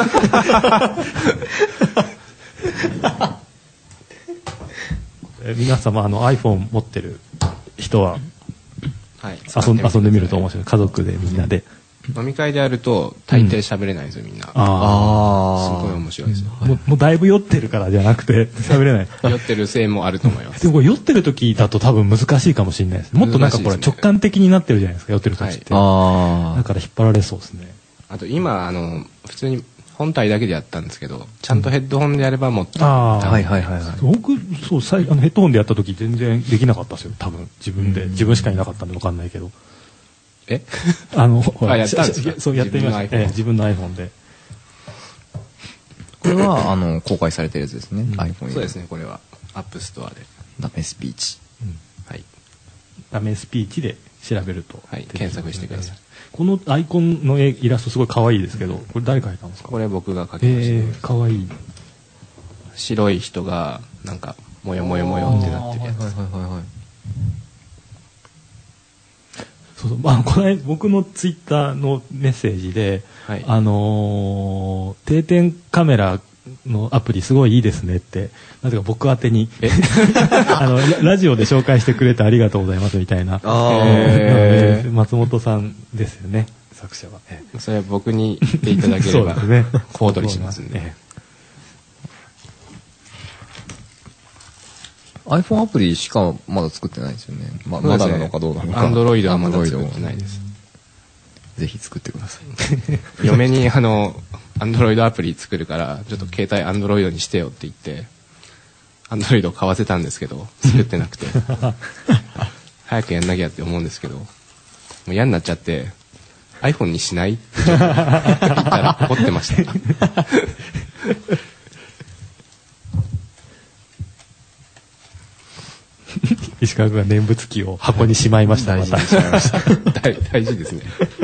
え皆様あの iPhone 持ってる人は、はい、遊ん、遊んでみると面白い。家族でみんなで飲み会でやると大抵喋れないんですよ、みんな。ああすごい面白いですよ、 うん、も, もうだいぶ酔ってるからじゃなくて喋れない酔ってるせいもあると思います。 でも酔ってる時だと多分難しいかもしれないです。もっとなんかこれ直感的になってるじゃないですか酔ってる時って、はい、だから引っ張られそうですね。 あと今あの普通に本体だけでやったんですけどちゃんとヘッドホンでやればもっと、うん、あはいはいはいはい。僕そうさいあのヘッドホンでやった時全然できなかったですよ多分自分で、うん、自分しかいなかったんで分かんないけどえあのほらあやったんですか。 そうやってみました。ええ、自分の iPhone でこれはあの公開されてるやつですね、うん、iPhone そうですね。これはアップストアでダメスピーチ、うん、 はいダメスピーチで調べると、 はい、検索してください。 このアイコンの絵イラストすごい可愛いですけどこれ誰描いたんですか。 これ僕が描きました。 えー、可愛い白い人がなんかモヨモヨモヨってなってるやつ。はいはいはいはい。 そうそうまあこれ僕のツイッターのメッセージで、はい、あのー、定点カメラのアプリすごいいいですねってなぜか僕宛てにあの ラ, ラジオで紹介してくれてありがとうございますみたいな。あ松本さんですよね作者は。 それは僕に言っていただければね、小躍りしますんで、ね、 iPhone アプリしかまだ作ってないですよね。 ま, まだなのかどうなのか。 Android はまだ作ってないです。 ぜひ作ってください。 嫁にあのアンドロイドアプリ作るからちょっと携帯アンドロイドにしてよって言ってアンドロイドを買わせたんですけど作ってなくて早くやんなきゃって思うんですけどもう嫌になっちゃって iPhone にしないって言ったら怒ってました石川君が念仏機を箱にしまいました。 大事にしまいました。大, 大事ですね。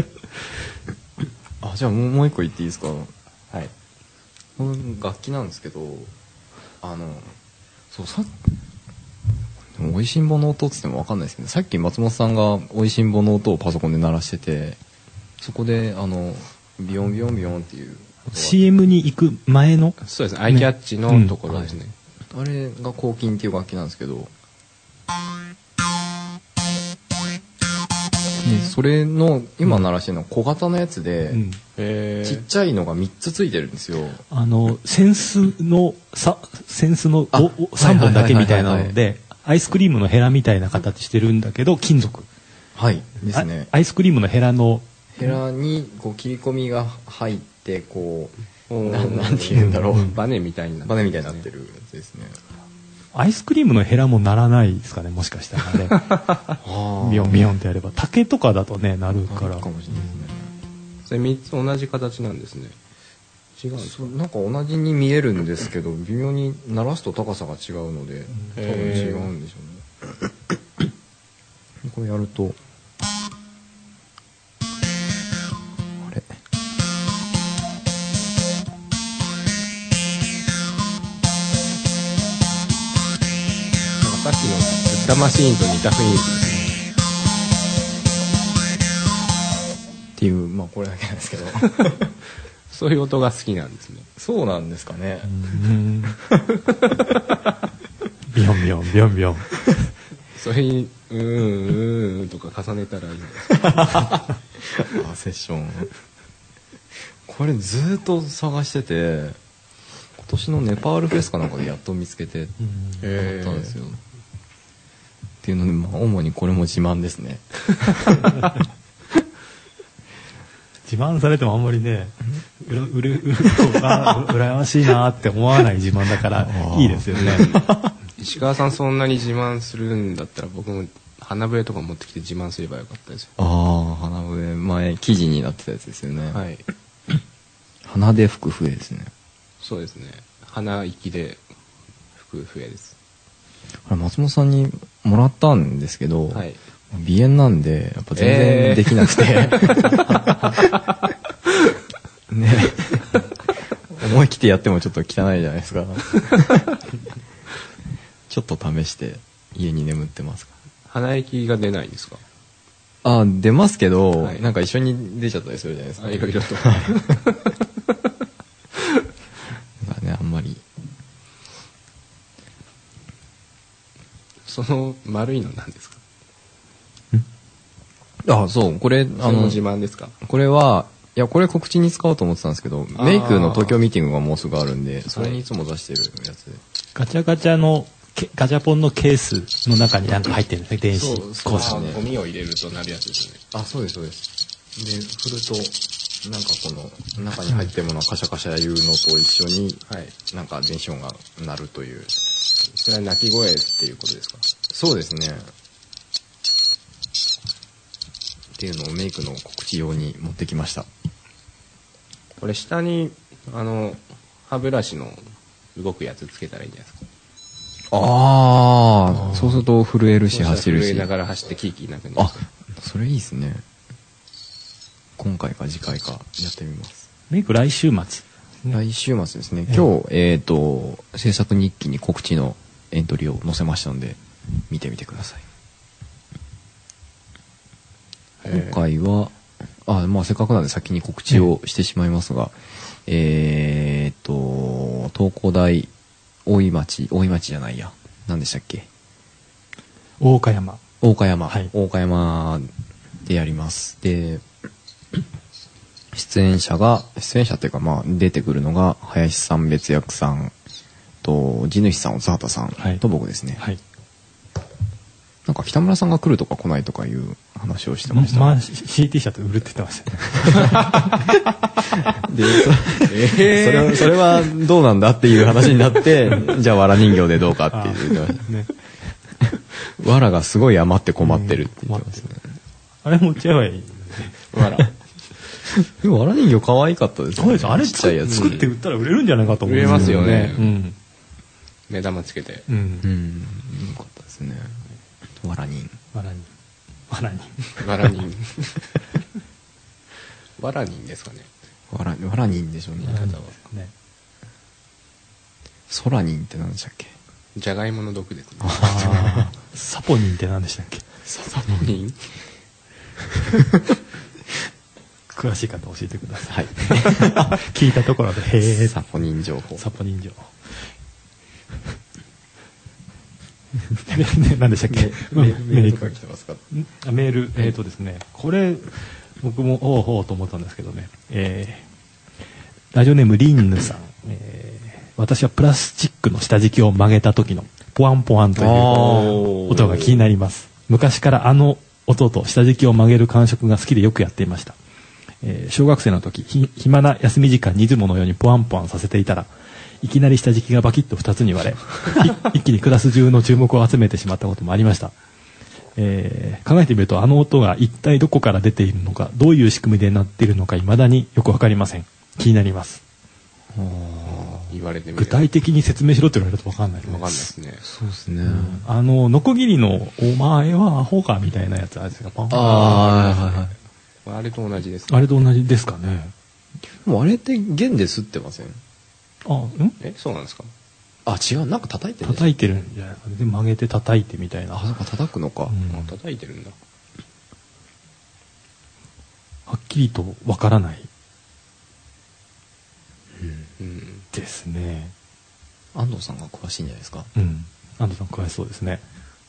あじゃあもう一個言っていいですか。はい。この楽器なんですけどあのそうさでもおいしんぼの音っつっても分かんないですけどさっき松本さんがおいしんぼの音をパソコンで鳴らしててそこであのビヨンビヨンビヨンっていうシーエム に行く前のそうですねアイキャッチのところですね、 うんはい、あれが抗菌っていう楽器なんですけどでそれの今鳴らしてるのは小型のやつで、うん、ちっちゃいのがみっつついてるんですよ。 あの扇子のさ扇子のさんぼんだけみたいなのでアイスクリームのヘラみたいな形してるんだけど金属はいですね。 アイスクリームのヘラのヘラにこう切り込みが入ってこうな ん, なんて言うんだろう、うん、 バネみたいになってる、 バネみたいになってるやつですね。 アイスクリームのヘラもならないですかねもしかしたらねミヨンミヨンってやれば竹とかだとねなるからかもしれないですね。 それみっつ同じ形なんですね。違うんですか。 なんか同じに見えるんですけど微妙に鳴らすと高さが違うので多分違うんでしょうねこれやるとあれさっきのウッタマシーンと似た雰囲気ですねっていうまあこれだけなんですけどそういう音が好きなんですね。 そうなんですかね。 うんビヨンビヨンビヨンビヨンそれにうーんうーんとか重ねたらいいんですあセッションこれずっと探してて今年のネパールフェスかなんかでやっと見つけて買ったんですよ。 っていうので、まあ、主にこれも自慢ですね。 自慢されてもあんまりね、うらうるうるあ羨ましいなって思わない自慢だからいいですよね。 石川さんそんなに自慢するんだったら僕も花笛とか持ってきて自慢すればよかったですよ。 ああ、花笛前記事になってたやつですよね。 はい。 鼻で吹く笛ですね。 そうですね。鼻息で吹く笛です。 あれ松本さんにもらったんですけど、はい、鼻炎なんでやっぱ全然できなくて、えー、ね思い切ってやってもちょっと汚いじゃないですか。ちょっと試して家に眠ってますか。 鼻息が出ないんですか。 あ、出ますけど、はい、なんか一緒に出ちゃったりするじゃないですか。 いろいろと。 なんかね、あんまり。 その丸いのなんですか。 あ、そう、これ、 あの、自慢ですか。 これは、いや、これ告知に使おうと思ってたんですけど、メイクの東京ミーティングがもうすぐあるんで、それにいつも出してるやつで。 ガチャガチャの、ガチャポンのケースの中になんか入ってるんですね、電子工事ね。ゴミを入れるとなるやつですね。 あ、そうです、そうです。で、振ると、なんかこの、中に入ってるものをカシャカシャ言うのと一緒に、はい、なんか電子音が鳴るという。 それは鳴き声っていうことですか。 そうですね。っていうのをメイクの告知用に持ってきました。 これ下にあの歯ブラシの動くやつつけたらいいんじゃないですか。 ああ、そうすると震えるし走るし。 震えながら走ってキーキーなくなる。 あ、それいいですね。今回か次回かやってみます。 メイク来週末。 来週末ですね。今日、えっと、制作日記に告知のエントリーを載せましたので、見てみてください。今回は、あ、まあせっかくなんで先に告知をしてしまいますが、えっと、東工大大井町、大井町じゃないや。何でしたっけ？ 大岡山。 大岡山。 はい、 大岡山でやります。で、出演者が、出演者っていうかまあ出てくるのが、林さん、別役さんと、地主さん、津畑さんと僕ですね。はい。なんか北村さんが来るとか来ないとかいう話をしてました。 まあ シーティー シャツ売るって言ってましたね。で、そ、 えー、それはそれはどうなんだっていう話になって、じゃあ藁人形でどうかっていう。ね、藁がすごい余って困ってるって言ってますね。 あれ持っちゃえばいい。 藁。でも藁人形可愛かったですね。 そうです。あれちっちゃいやつ作って売ったら売れるんじゃないかと思うんですよね。売れますよね。 うん。 目玉つけて。 うん。 うん。よかったですね。わら人。 わら人。わら人。わら人。わら人ですかね。 わら、わら人でしょうね。ね。そら人って何でしたっけ？ じゃがいもの毒ですね。 ああ。サポニンって何でしたっけ？ サポニン？ 詳しい方教えてください。 はい。 聞いたところで、へえ。 サポニン情報。 サポニン情報。何でしたっけ？ メールとか来てますか？ メール、えっとですね、これ僕もおうほうと思ったんですけどね、えー、ラジオネームリンヌさん、えー、私はプラスチックの下敷きを曲げた時のポワンポワンという音が気になります。昔からあの音と下敷きを曲げる感触が好きでよくやっていました。えー、小学生の時、ひ暇な休み時間にいつものようにポワンポワンさせていたら、いきなり下敷きがバキッとふたつに割れ一気にクラス中の注目を集めてしまったこともありました、えー、考えてみるとあの音が一体どこから出ているのか、どういう仕組みで鳴っているのか未だによくわかりません。気になります。 言われてみ具体的に説明しろって言われるとわかんないですね。 わかんないですね。 そうですね、うん、 あのノコギリのお前はアホかみたいなやつあれですか。 ああ、はいはい。 あれと同じですか。あれと同じですかね。 もうあれって弦で吸ってません？ あ、ん？ え、そうなんですか？ あ、違う、なんか叩いてる。 叩いてるんじゃないですかね。で、曲げて叩いてみたいな。 あ、なんか叩くのか。 うん、叩いてるんだ。 はっきりとわからない。 うん。うん、 ですね。 安藤さんが詳しいんじゃないですか。 うん。安藤さん詳しそうですね。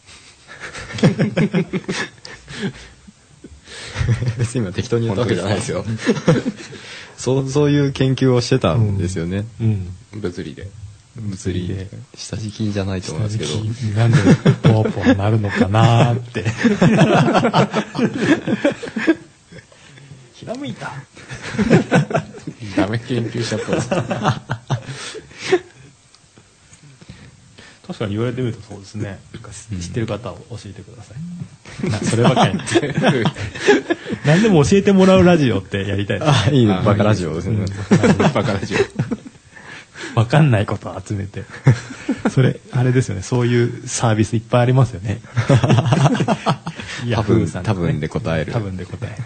別に今適当に言ったわけじゃないですよ。そう、そういう研究をしてたんですよね。 うん。 うん、物理で。 物理で下敷きじゃないと思いますけど、 なんでポワポワなるのかなーってひらめいたダメ研究者っぽいです確かに言われてみるとそうですね。知ってる方を教えてください。なそればかり何でも教えてもらうラジオってやりたいです、ね。 あ、いいね、バカラジオですね。 バカラジオ。わかんないことを集めて。それ、あれですよね。そういうサービスいっぱいありますよね。 多分、多分で答える。 多分で答える。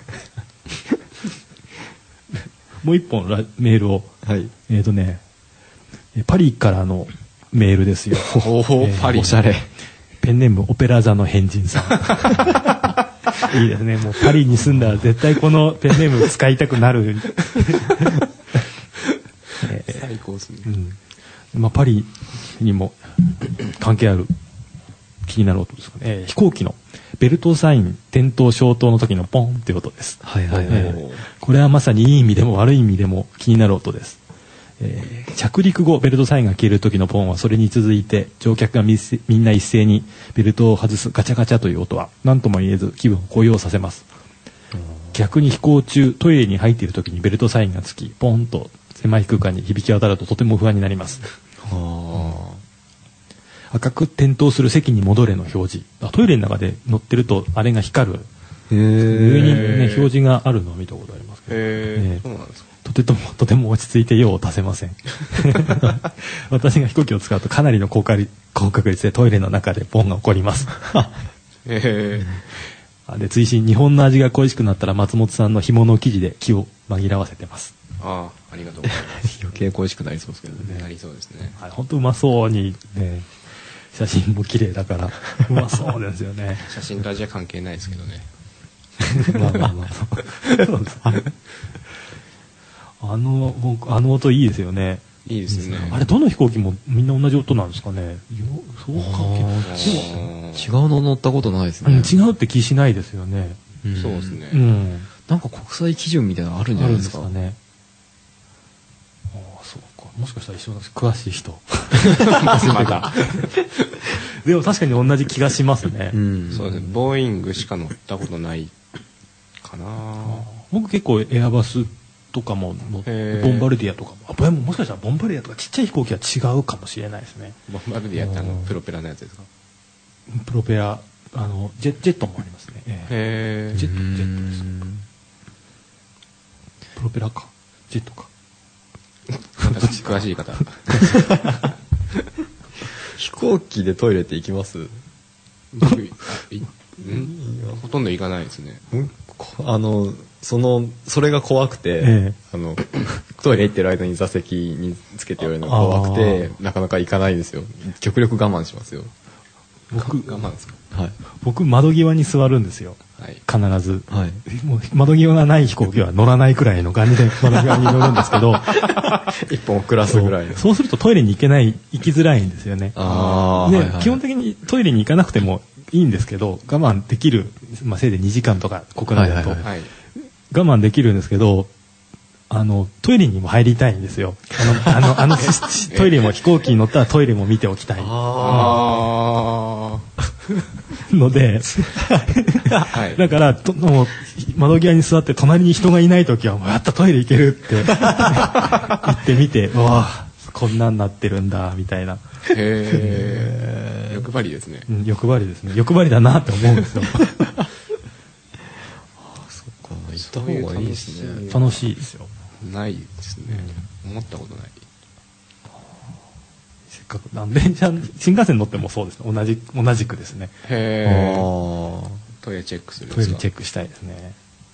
もう一本ラメールを。 はい。 えっとね、パリからのメールですよ。 おお、えー、パリ。おしゃれ。 ペンネームオペラ座の変人さん。いいですね。もうパリに住んだら絶対このペンネーム使いたくなる。 えー、最高ですね。 うん。まあパリにも関係ある気になる音ですかね。えー、飛行機のベルトサイン点灯消灯の時のポンっていう音です。 はいはいはい。えー、これはまさにいい意味でも悪い意味でも気になる音です。えー、着陸後ベルトサインが消える時のポンはそれに続いて乗客が み, みんな一斉にベルトを外すガチャガチャという音は何とも言えず気分を高揚させます。逆に飛行中トイレに入っている時にベルトサインがつきポンと狭い空間に響き渡るととても不安になります。はあ、赤く点灯する席に戻れの表示。あ、トイレの中で乗ってるとあれが光る。 へ上に、ね、表示があるのを見たことありますけど、 へー、そうなんですか。 とてもとても落ち着いて用を足せません。私が飛行機を使うとかなりの高確率でトイレの中でポンが起こります。 へーで追伸、日本の味が恋しくなったら松本さんの干物生地で気を紛らわせてます。 ああ、ありがとうございます。 余計恋しくなりそうですけどね。 なりそうですね。 本当うまそうにね、写真も綺麗だからうまそうですよね。 写真と味は関係ないですけどね。 まあまあまあ。そうです。あのあの音いいですよね。 いいですね。 あれどの飛行機もみんな同じ音なんですかね。そうか。 違うの乗ったことないですね。 違うって気しないですよね。 うん、そうですね。 うん。 なんか国際基準みたいなのあるんじゃないですか。 あるんですかね。ああ、そうか。もしかしたら一緒だし詳しい人。 まだ。 でも確かに同じ気がしますね。 うん、そうですね。ボーイングしか乗ったことないかな。 僕結構エアバスとかもボンバルディアとかも、あ、もしかしたらボンバルディアとかちっちゃい飛行機は違うかもしれないですね。 ボンバルディアってあのプロペラのやつですか。 プロペラ、あのジェジェットもありますね。 へージェットジェットです。プロペラかジェットか。 詳しい方。 飛行機でトイレって行きます？ ほとんど行かないですね。 あのそのそれが怖くて、ええ、あのトイレ行ってる間に座席につけて言われるのが怖くてなかなか行かないですよ。極力我慢しますよ。 僕我慢ですか。 はい。僕窓際に座るんですよ。はい、必ず、はい、もう窓際がない飛行機は乗らないくらいの感じで窓際に乗るんですけど一本遅らすぐらい。 そう、そうするとトイレに行けない行きづらいんですよね。 あで、 はいはい、 基本的にトイレに行かなくてもいいんですけど我慢できる、まあ、せいでにじかんとか国内だと、はいはいはい、我慢できるんですけどあのトイレにも入りたいんですよ。あのあのあのトイレも飛行機に乗ったらトイレも見ておきたい。 あので、はい、だからともう窓際に座って隣に人がいない時はもうやったトイレ行けるって言ってみて、わあこんなんなってるんだみたいな。 へえ。欲張りですね。 うん、欲張りですね。欲張りだなって思うんですよ。 ああ、そっか。行った方がいいですね。 楽しいですよ。 ないですね。うん、思ったことない。 せっかくなんで新幹線乗ってもそうですね。同じ同じくですね。 へえ。トイレチェックするんですか。 トイレチェックしたいですね。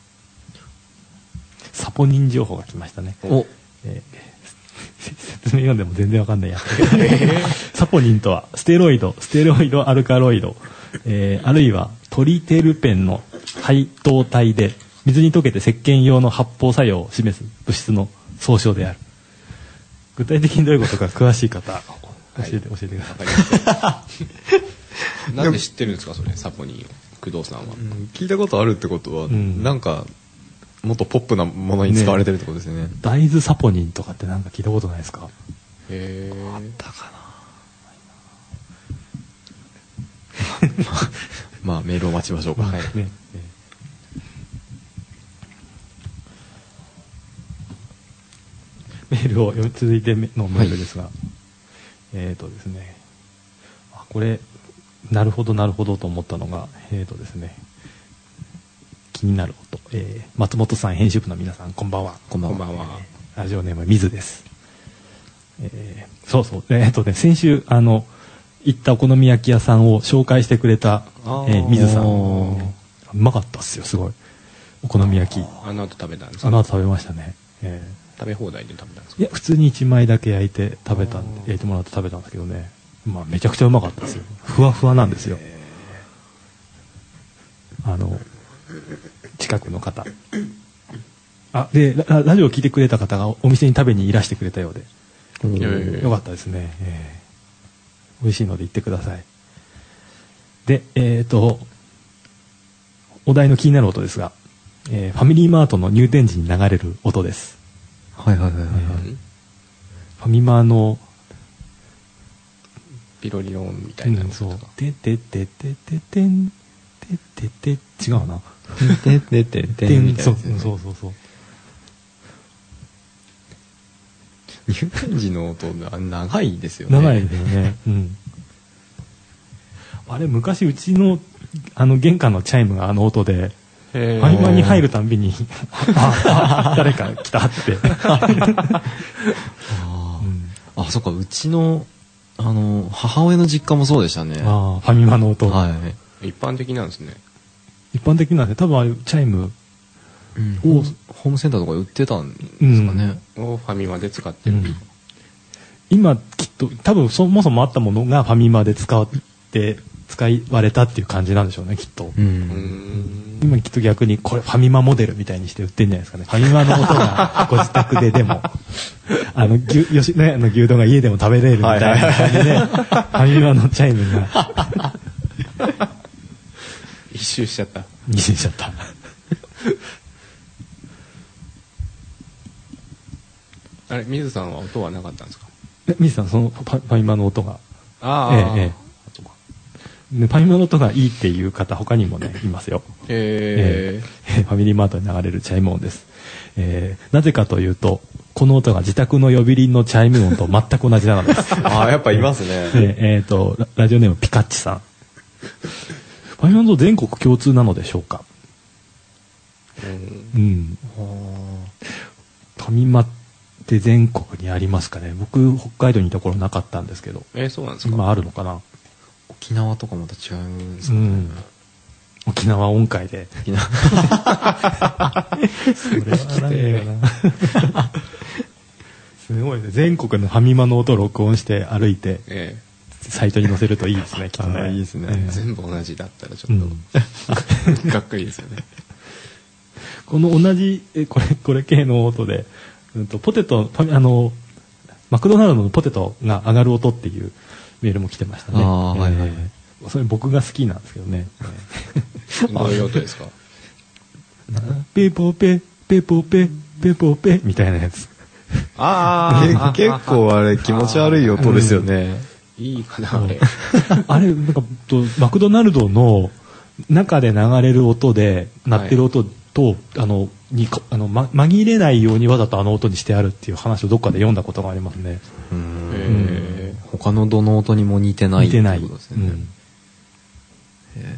サポニン情報が来ましたね。 お、 えー説明読んでも全然わかんないやつだけどサポニンとはステロイド、ステロイドアルカロイド、えー、あるいはトリテルペンの配糖体で水に溶けて石鹸用の発泡作用を示す物質の総称である。具体的にどういうことか詳しい方教えて、はい、教えてください。 なんで知ってるんですかそれサポニンを工藤さんは、 うん、聞いたことあるってことは、うん、なんかもっとポップなものに使われてるってことですよね。 大豆サポニンとかってなんか聞いたことないですか？ へえ。 あったかなまあメールを待ちましょうか。はい、ねね、 メールを続いてのメールですが、はい、えっとですね、あ、これなるほどなるほどと思ったのが、えっとですね、気になる音、えー、松本さん、編集部の皆さん、こんばんは。 こんばんは。 えー、ラジオネーム水です。えー、そうそう、えー、っとね、先週あの行ったお好み焼き屋さんを紹介してくれた、えー、水さん、うまかったっすよ、すごい。お好み焼き。 あの後食べたんですか？ あの後食べましたね。えー、食べ放題で食べたんですか？ いや、普通にいちまいだけ焼いて食べたんで、焼いてもらって食べたんですけどね、まあめちゃくちゃうまかったですよ。ふわふわなんですよ。あの近くの方、あで ラ, ラジオを聞いてくれた方がお店に食べにいらしてくれたようで、よかったですね、えー、美味しいので行ってください。で、えっ、ー、とお題の気になる音ですが、えー、ファミリーマートの入店時に流れる音です。 はいはいはいはい、はい、 ファミマのピロリロンみたいな、 うん、そうててててててんててて違うなててててんみたいな、ね、 そうそうそうそう、 入店時の音長いですよね。 長いですよね、うん、あれ昔うちのあの玄関のチャイムがあの音で、ファミマに入るたんびにああ誰か来たってあ、 うん、あ、そっか、うちのあの母親の実家もそうでしたね。 あ、ファミマの音、 はい、 一般的なんですね。 一般的なんで、多分ああいうチャイムを、うん、ホームセンターとかで売ってたんですかね、 うん、をファミマで使ってる、うん、 今きっと多分そもそもあったものがファミマで使って使われたっていう感じなんでしょうね、きっと、うん、今きっと逆にこれファミマモデルみたいにして売ってるんじゃないですかね。ファミマの音がご自宅ででもあの牛、よしね、あの牛丼が家でも食べれるみたいな感じで、ね、ファミマのチャイムが一周しちゃった一周しちゃったあれ、水さんは音はなかったんですか？ え、水さん、そのファ、ファミマの音が、 ああ、 ええええ、でファミマの音がいいっていう方他にもねいますよ。 へえー、ファミリーマートに流れるチャイム音です。えー、なぜかというとこの音が自宅の呼び鈴のチャイム音と全く同じなのです。 ああ、やっぱいますね。 で、えーと、ラ, ラジオネームピカッチさん。ファミマの音全国共通なのでしょうか？うん、うん、ファミマって全国にありますかね。僕北海道にいた頃なかったんですけど、 えー、そうなんですか？ 今あるのかな。 沖縄とかまた違うんですかね、うん、 沖縄音階で沖縄それはないよなすごいね、全国のファミマの音を録音して歩いて、ええ、サイトに載せるといいですね、きっとね。 いいですね、 ええ、全部同じだったらちょっと、うん、がっかりですよね。 この同じえこれこれ系の音で、うんと、ポテトあのマクドナルドのポテトが上がる音っていうメールも来てましたね。あ、はいはいはい、えー、それ僕が好きなんですけどね。 どういう音ですか？ ペポペペポペペポペみたいなやつ。 ああ、結構あれ気持ち悪い音ですよね。 うん、いいかなあれ。 あれなんかとマクドナルドの中で流れる音で鳴ってる音と、はい、あのにあの、ま、紛れないようにわざとあの音にしてあるっていう話をどっかで読んだことがありますね。 うん、へー、他のどの音にも似てないってことですね。似てない、うん、へ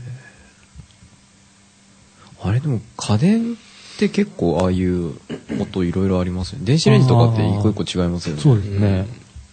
ー、あれでも家電って結構ああいう音いろいろありますよね。電子レンジとかって一個一個違いますよね。 そうですね、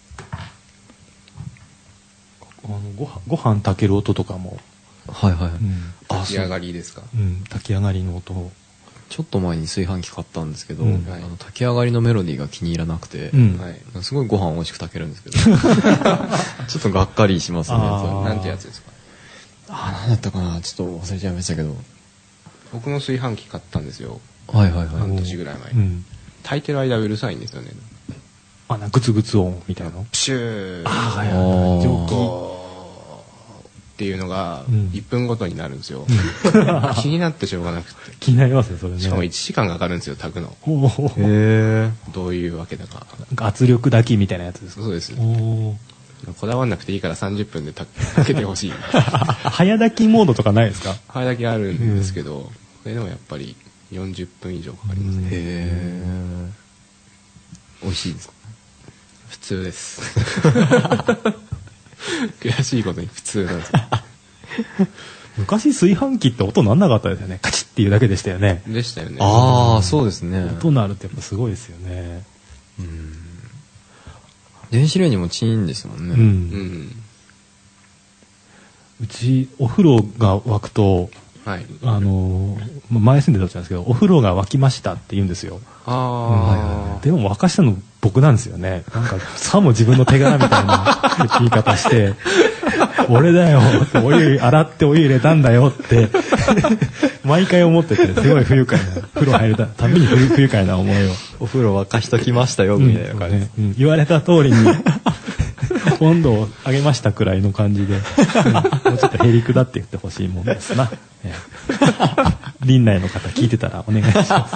うん、あのご飯ご飯炊ける音とかも、 はいはい、うん、 炊き上がりですか？ うん、炊き上がりの音。 ちょっと前に炊飯器買ったんですけど、うん、あの炊き上がりのメロディーが気に入らなくて、うん、はい、すごいご飯美味しく炊けるんですけどちょっとがっかりしますね。 なんてやつですか？ あ、なんだったかな、ちょっと忘れちゃいましたけど。 僕も炊飯器買ったんですよ。 はいはいはい。 半年ぐらい前に、うん、炊いてる間うるさいんですよね。 あ、なんかグツグツ音みたいな。 プシュー。 ああ、はいはいはい。蒸っていうのがいっぷんごとになるんですよ、 うん、 気になってしょうがなくて。 気になりますねそれね。 しかもいちじかんかかるんですよ炊くの。 へえ。 どういうわけだか。 なんか圧力炊きみたいなやつですか。 そうです。こだわんなくていいからさんじゅっぷんで炊けてほしい。 早炊きモードとかないですか。 早炊きあるんですけど、うん、それでもやっぱりよんじゅっぷん以上かかりますね。へえ。美味しいですか。 普通です。悔しいことに普通なんです。 昔炊飯器って音なんなかったですよね。カチッっていうだけでしたよね。 でしたよね。 ああ、そうですね。 音鳴るってやっぱすごいですよね。うん。 電子レンジもチーンですもんね。うん。うん、 うちお風呂が沸くと、はい、あの前住んでたんですけど、お風呂が沸きましたって言うんですよ。ああ、うん。でも沸かしたの僕なんですよね。なんかさも自分の手柄みたいな言い方して、俺だよ、お湯洗ってお湯入れたんだよって毎回思ってて、すごい不愉快な、風呂入るたびに不愉快な思いを。 お風呂沸かしときましたよみたいな感じ、 うんうん、言われた通りに温度を上げましたくらいの感じで、うん、もうちょっとへりくだって言ってほしいもんですな。林内の方聞いてたらお願いします。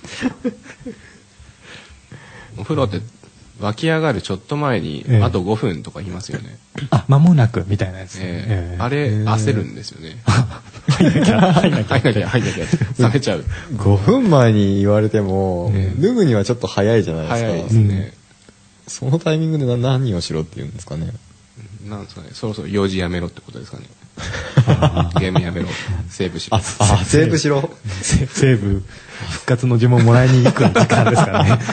お風呂って沸き上がるちょっと前に、あとごふんとか言いますよね。 あ、間もなくみたいなやつ、ね。 えー、あれ、焦るんですよね。入んなきゃ、入んなきゃ、入んなきゃ、入んなきゃ、冷めちゃう。 ごふんまえに言われても、脱ぐにはちょっと早いじゃないですか。 早いですね。 そのタイミングで何をしろって言うんですかね。 なんですかね。そろそろ用事やめろってことですかね。ゲームやめろ。セーブしろ。 あ、あセーブしろ。 セーブ、復活の呪文もらいに行く時間ですからね。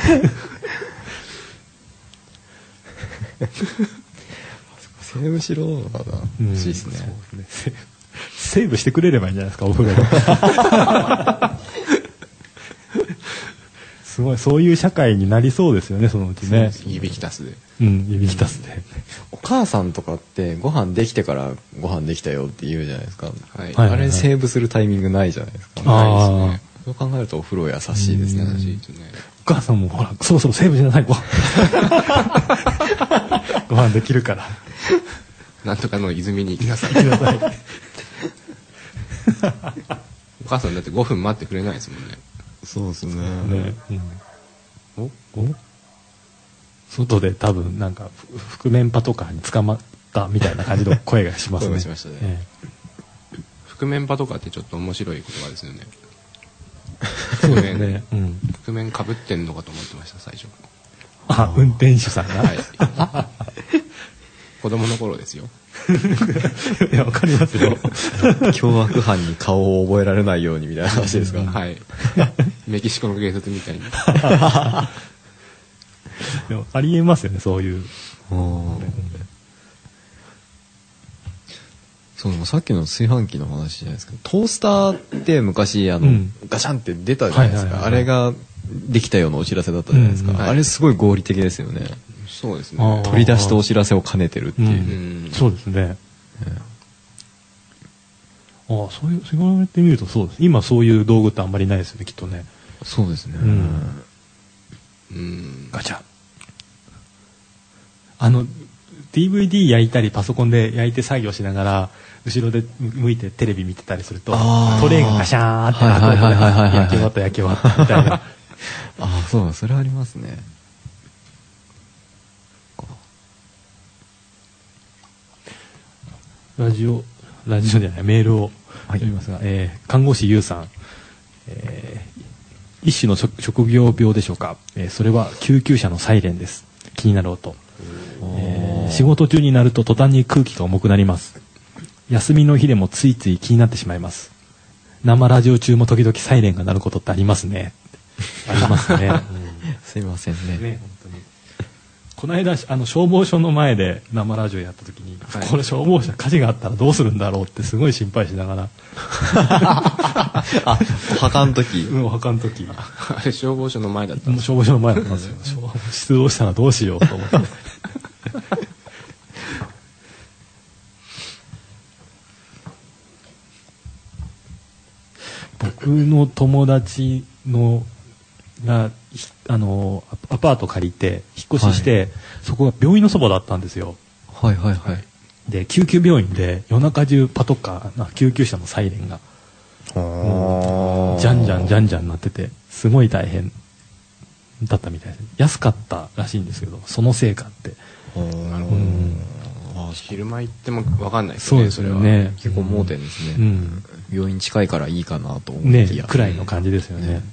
セーブしろだな。欲しいですね。そうですね。 セーブしてくれればいいんじゃないですか、お風呂で。すごい、そういう社会になりそうですよね、そのうちね。 いびきたすで。 うん、いびきたすで。 お母さんとかってご飯できてからご飯できたよって言うじゃないですか。 はい。 あれセーブするタイミングないじゃないですか。 ないですね。 そう考えるとお風呂優しいですね。 優しいですね。 お母さんもほら、そろそろセーブしなさい、ご飯。ご飯できるから。 なんとかの泉に行きなさい。 行きなさい。 お母さんだってごふん待ってくれないですもんね。 そうですね。 ね、うん、おお外で多分なんか覆面パトカーに捕まったみたいな感じの声がしますね。 声がしましたね。ええ、覆面パトカーってちょっと面白い言葉ですよね。 そうですね。 うん、覆面かぶってんのかと思ってました最初。 あ、運転手さんが。 はい。子供の頃ですよ。 いや、わかりますよ。 凶悪犯に顔を覚えられないようにみたいな話ですか。 うん、はい。メキシコの警察みたいに。 でもありえますよね、そういう。 そうさっきの炊飯器の話じゃないですか。トースターって昔あの、うん、ガシャンって出たじゃないですか。あれができたようなお知らせだったじゃないですか。うんはい、あれすごい合理的ですよね。 そうですね。 取り出しとお知らせを兼ねてるっていう。 うん、そうですね。うん、ああ、そういう言われてみるとそうです。今そういう道具ってあんまりないですよね、きっとね。 そうですね。 うんうん、ガチャ。あの ディーブイディー 焼いたりパソコンで焼いて作業しながら後ろで向いてテレビ見てたりするとトレーがガシャーって焼き終わった焼き終わったみたいな。 ああ、そうだ、それありますね。 ラジオラジオじゃないメールを読みますが、はい、えー、看護師ゆうさん、えー、一種の職業病でしょうか、えー、それは救急車のサイレンです。気になる音、えー、仕事中になると途端に空気が重くなります。休みの日でもついつい気になってしまいます。生ラジオ中も時々サイレンが鳴ることってありますね。ありますね、うん、 すいませんね。 ね、本当にこの間あの消防署の前で生ラジオやった時に、はい、これ消防車火事があったらどうするんだろうってすごい心配しながらあ、お墓の時、 うん、お墓の時あれ消防署の前だったんです。 消防署の前だったんですよ。出動したらどうしようと思って僕の友達のがあのアパート借りて引っ越しして、はい、そこが病院のそばだったんですよ。 はいはいはい。 で救急病院で夜中中パトカー救急車のサイレンがもうじゃんじゃんじゃんじゃんなっててすごい大変だったみたいです。安かったらしいんですけどそのせいかって。 なるほど、うん、あ昼間行っても分かんないですね。 そうですよね。 結構盲点ですね、うん、病院近いからいいかなと思いきやねくらいの感じですよね、うん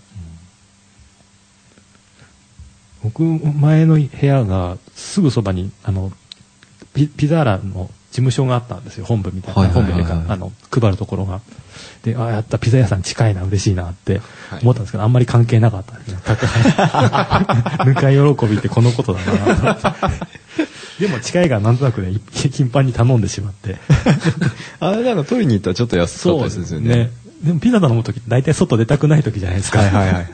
僕前の部屋がすぐそばにあの ピ, ピザーラの事務所があったんですよ。本部みたいな、はいはいはいはい、本部というかあの配るところがで、ああやったピザ屋さん近いな嬉しいなって思ったんですけど、はい、あんまり関係なかったですね。ぬか喜びってこのことだなとでも近いからなんとなくね頻繁に頼んでしまってあれなんか取りに行ったらちょっと安かったですよね。 ねでもピザ頼む時大体外出たくない時じゃないですか。 はいはいはい、はい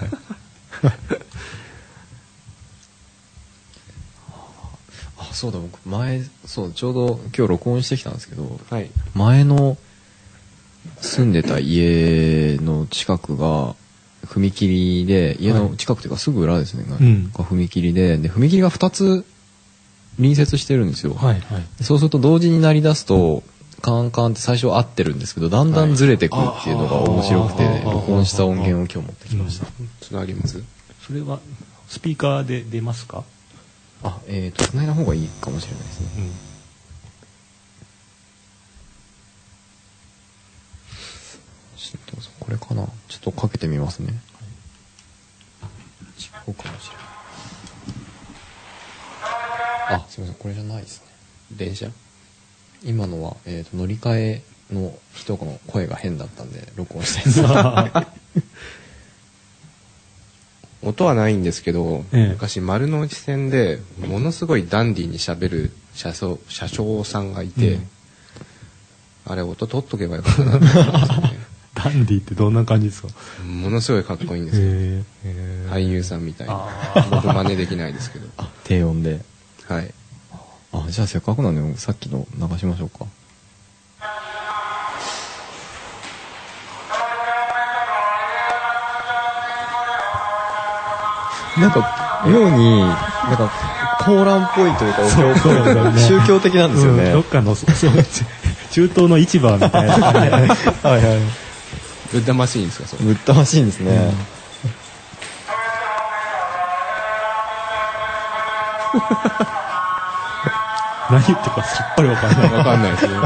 そうだ僕前そうちょうど今日録音してきたんですけど、はい、前の住んでた家の近くが踏切で家の近くというかすぐ裏ですね、はい、が踏切でで踏切がふたつ隣接してるんですよ、はいはい、そうすると同時に鳴り出すとカンカンって最初合ってるんですけどだんだんずれてくっていうのが面白くて、はい、録音した音源を今日持ってきました。 つながります？ それはスピーカーで出ますか？ あ、えーと、繋いだ方がいいかもしれないですね。うん、ちょっとこれかな。ちょっとかけてみますね。違うかもしれない。あ、すみません、これじゃないですね。 電車？ 今のは、えーと、乗り換えの人の声が変だったんで、録音したいです。 音はないんですけど、ええ、昔丸の内線でものすごいダンディーにしゃべる車掌、車掌さんがいて、うん、あれ音取っとけばよかったなと思いましたね。 ダンディーってどんな感じですか？ ものすごいかっこいいんですよ、えー、俳優さんみたいな。僕真似できないですけど。 低音で。 はい。 あ、じゃあせっかくなんでさっきの流しましょうか。なんか妙になんかコーランっぽいというかお経っぽいというか宗教的なんですよね、うん、 どっかのそう中東の市場みたいなはいはいブッダマシーンですか？それブッダマシーンですね、うん、 何言ってるかさっぱりわかんないわかんないですね。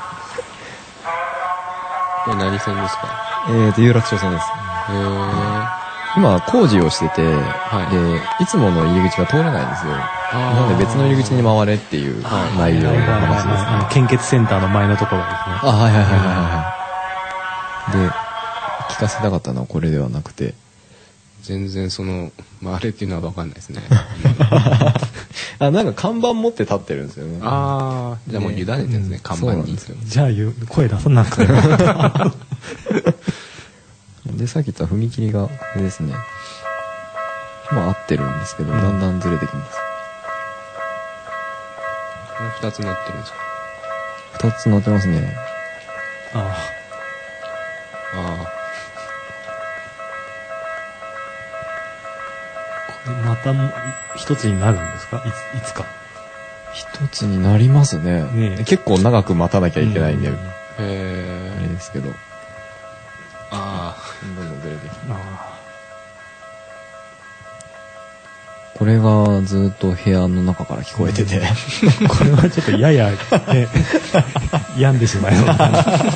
これ何線ですか？ えーと有楽町線です。へー今工事をしてて、はい、でいつもの入り口が通れないんですよ。なので別の入り口に回れっていう内容の話ですね。 献血センターの前のところですね。 あ、はいはいはいはいはい。で聞かせたかったのはこれではなくて、 全然その回れっていうのは分かんないですね。 あ、なんか看板持って立ってるんですよね。 ああ、じゃあもう委ねてるんですね、うん、看板に。 じゃあ声出さなくて。 でさっき言った踏切がこれですね。今合ってるんですけど、うん、だんだんずれてきます。 これふたつなってるんですか？ ふたつなってますね。 ああ。 ああ。 これまた一つになるんですか？いつ、いつか。 一つになりますね。ね、結構長く待たなきゃいけないんで、うん、へえ。 あれですけど。 ああ。 どんどんずれてきて。これがずっと部屋の中から聞こえてて、 うん、これはちょっとやや、ね、病んでしまいそうな。電車来ま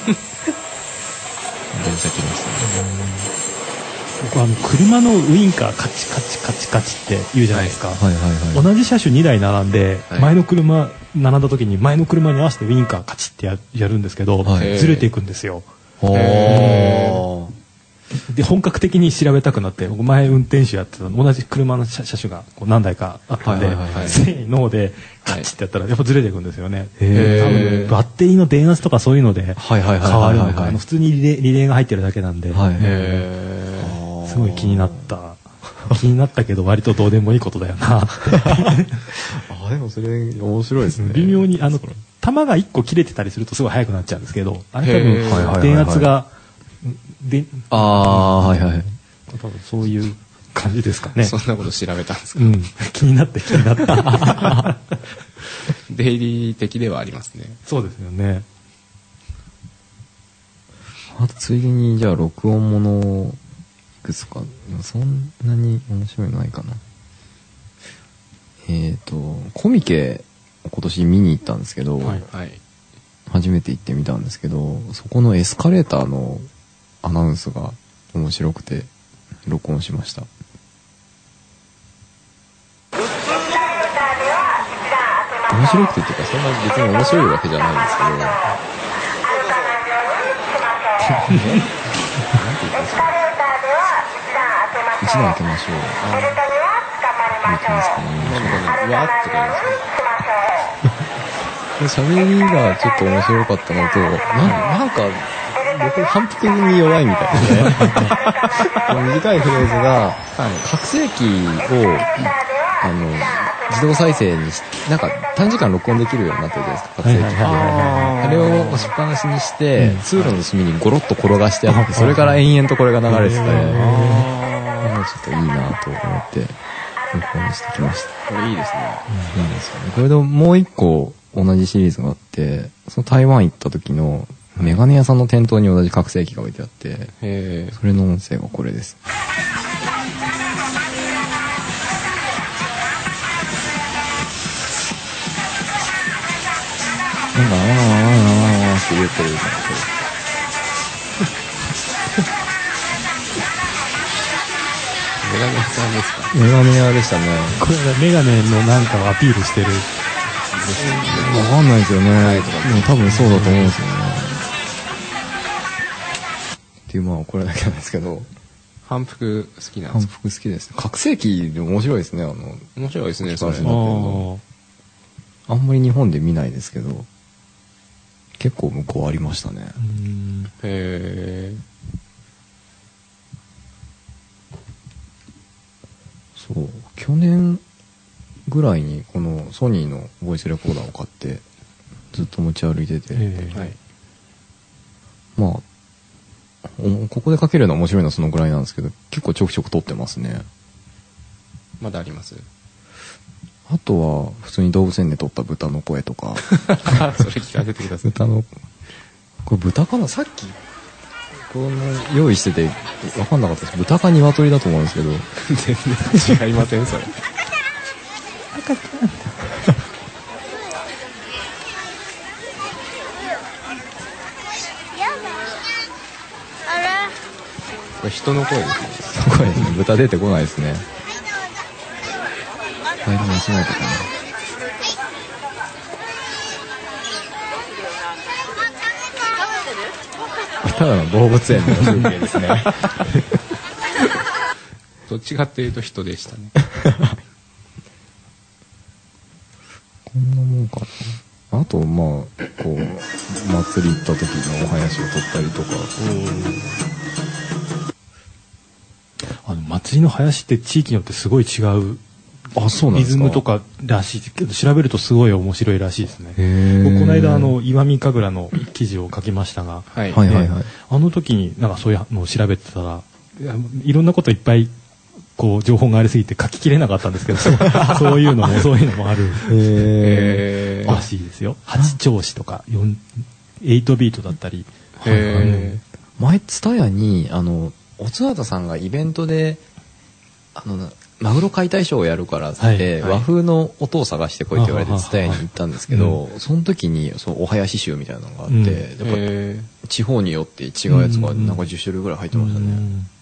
したね。僕あの車のウインカーカチカチカチカチって言うじゃないですか。はいはいはいはい、同じ車種にだい並んで、はい、前の車並んだ時に前の車に合わせてウインカーカチってや、やるんですけど、はい、ずれていくんですよ。へー。で本格的に調べたくなって僕前運転手やってた同じ車の 車, 車種がこう何台かあったんで、はいはいはい、せーのでカチってやったらやっぱずれていくんですよね。へ多分バッテリーの電圧とかそういうので変わるのか普通にリレー、リレーが入ってるだけなんで、はい、へすごい気になった気になったけど割とどうでもいいことだよなってあでもそれ面白いですね。 微妙にあの弾がいっこ切れてたりするとすごい速くなっちゃうんですけどあれ多分電圧がでああはいはい多分そういう感じですかね。 そんなこと調べたんですか。 うん、気になって気になって。 デイリー的ではありますね。 そうですよね。 あとついでにじゃあ録音ものをいくつか、そんなに面白いのないかな。えっとコミケを今年見に行ったんですけど、はいはい、初めて行ってみたんですけど、そこのエスカレーターのアナウンスが面白くて録音しました。面白くてっていうか、そんな別に面白いわけじゃないんですけど、なんて言うんですか、一段開けましょう。あ、見てますかね。 何かね、うわっとか言いますね。喋りがちょっと面白かったのと、な, なんか僕反復に弱いみたいですね。短いフレーズが、拡声器をあの自動再生にし、なんか短時間録音できるようになってるじゃないですか、拡声器って。あれを押しっぱなしにして、うん、通路の隅にゴロッと転がしてあって、それから延々とこれが流れてて、ちょっといいなと思って録音してきました。 これいいですね。 うん、いいですよね。これでもう一個同じシリーズがあって、その台湾行った時のメガネ屋さんの店頭に同じ拡声器が置いてあって、へ、それの音声がこれです。なんかあーあーあーあーって言ってるみたいな。 メガネ屋さんですか。 メガネ屋でしたね。 これメガネのなんかをアピールしてる。 わかんないですよね。でも多分そうだと思うんですよね。っていう、まあこれだけなんですけど。 反復好きなんですか。 反復好きですね。拡声器で面白いですね。あの面白いですね。それ。 あんまり日本で見ないですけど、結構向こうありましたね。 うん、へー。 そう、去年ぐらいにこのソニーのボイスレコーダーを買ってずっと持ち歩いてて、はい、まあここでかけるのは面白いのはそのぐらいなんですけど、結構ちょくちょく撮ってますね。 まだあります？ あとは普通に動物園で撮った豚の声とかそれ聞かせてください。 豚のこれ豚かな、さっきこの用意してて分かんなかったです。豚か鶏だと思うんですけど全然違いませんそれ。 赤ちゃんこれ人の声ですね。 すごいですね。豚出てこないですね。入り間違えたかな。ただの動物園の風景ですね。 どっちかっていうと人でしたね。 こんなもんかな。あとまあこう祭り行った時のお囃子を取ったりとか。 あの祭りの囃子って地域によってすごい違う。 あ、そうなんですか。 リズムとからしいけど、調べるとすごい面白いらしいですね。この間あの石見神楽の記事を書きましたが、はいはいはい、あの時になんかそういうのを調べてたら、いろんなこといっぱいこう情報がありすぎて書ききれなかったんですけど、そういうのもそういうのもあるらしいですよ。八調子とかよん、エイトビートだったり。 前蔦屋にあのおつわたさんがイベントであのマグロ解体ショーをやるからって、はいはい、和風の音を探してこいって言われて蔦屋に行ったんですけど、その時にそうお囃子集みたいなのがあって、うん、やっぱ地方によって違うやつがなんかじゅっ種類ぐらい入ってましたね。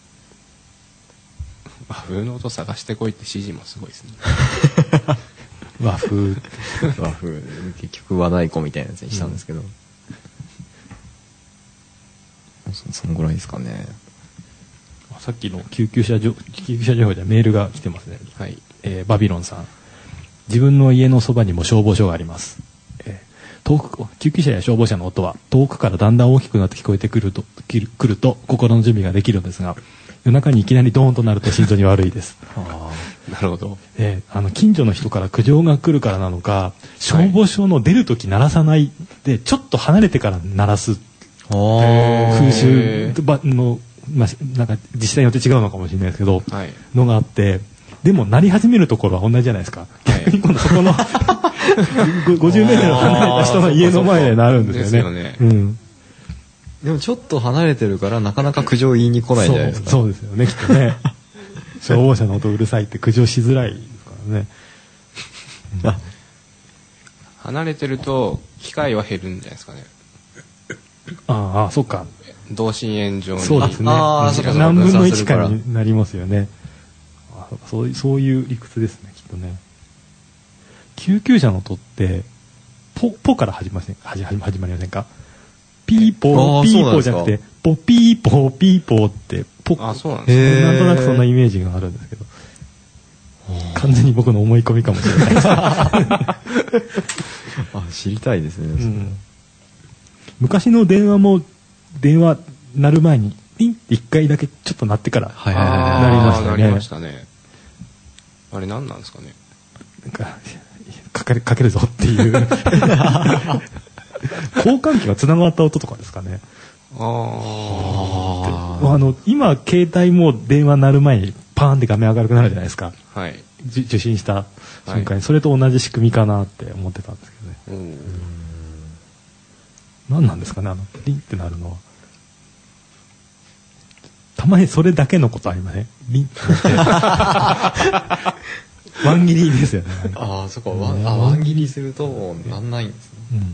和風の音探してこいって指示もすごいですね。 和風和風結局和太鼓みたいなやつにしたんですけど、うん、そ, そのぐらいですかね。 さっきの救急車救急車情報でメールが来てますね。はい、えー、バビロンさん。自分の家のそばにも消防署があります。えー、遠く救急車や消防車の音は遠くからだんだん大きくなって聞こえてくると来ると心の準備ができるんですが、夜中にいきなりドーンとなると心臓に悪いです。 ああ、なるほど。 えー、あの近所の人から苦情が来るからなのか、消防署の出るとき鳴らさないで、ちょっと離れてから鳴らす風習のまあ、なんか自治体によって違うのかもしれないですけど、 はい、 のがあって、でも鳴り始めるところは同じじゃないですか。逆に今度そこのごじゅうメートル離れた人の家の前で鳴るんですよね。ですよね。うん。 でもちょっと離れてるからなかなか苦情言いに来ないんじゃないですか。 そう、そうですよね、きっとね。消防車の音うるさいって苦情しづらいですからね。 うん、離れてると機械は減るんじゃないですかね。 ああ、そっか。 同心円状に。 そうですね。ああ、何分のいちかになりますよね。あ、そう、そういう理屈ですね、きっとね。救急車の音ってポポから始まりません、始始まりませんか？ピーポーピーポーじゃなくてポピーポーピーポーってポあ、そうなんですね。 なんとなくそんなイメージがあるんですけど、完全に僕の思い込みかもしれないです。 あ、知りたいですね、うん、 昔の電話も電話鳴る前にピンって一回だけちょっと鳴ってから鳴りましたね。 鳴りましたね。あれ何なんですかね。 なんかかけるかけるぞっていう交換機がつながった音とかですかね。ああの今携帯も電話鳴る前にパーンって画面明るくなるじゃないですか、はい、受信した瞬間に、はい、それと同じ仕組みかなって思ってたんですけどね。うん、何なんですかね、あのリンってなるのは。たまにそれだけのことありません？リンってワン切りですよね。 ああ、そっか、ワン、あ、ワン切りするとなんないんですね。うん、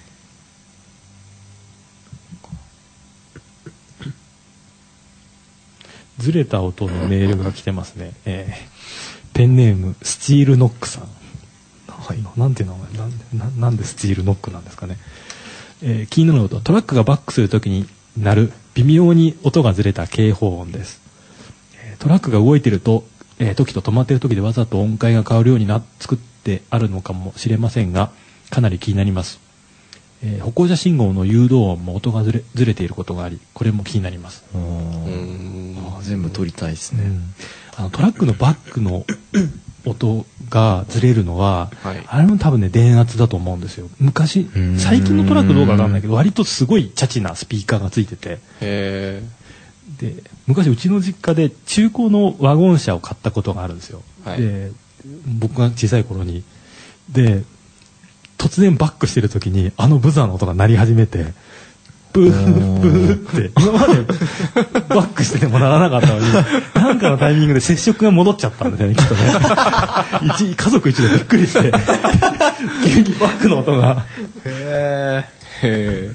ずれた音のメールが来てますね。えー、ペンネームスチールノックさん。はい、なんていうの、なんで、な、なんでスチールノックなんですかね。えー、気になる音はトラックがバックするときに鳴る微妙に音がずれた警報音です。えー、トラックが動いているとえー、時と止まっている時でわざと音階が変わるようにな作ってあるのかもしれませんが、かなり気になります。えー、歩行者信号の誘導音も音がずれ、ずれていることがあり、これも気になります。 うん、あ、全部撮りたいですね。うん、 あのトラックのバックの音がずれるのは、はい、あれも多分ね電圧だと思うんですよ。昔、最近のトラックどうかわかんないけど、割とすごいチャチなスピーカーがついてて。へー。で昔うちの実家で中古のワゴン車を買ったことがあるんですよ、はい、で僕が小さい頃にで突然バックしてる時にあのブザーの音が鳴り始めてブーブーって今までバックしてても鳴らなかったのになんかのタイミングで接触が戻っちゃったんですよね、きっとね。一家族一同びっくりして急にバックの音がへーへ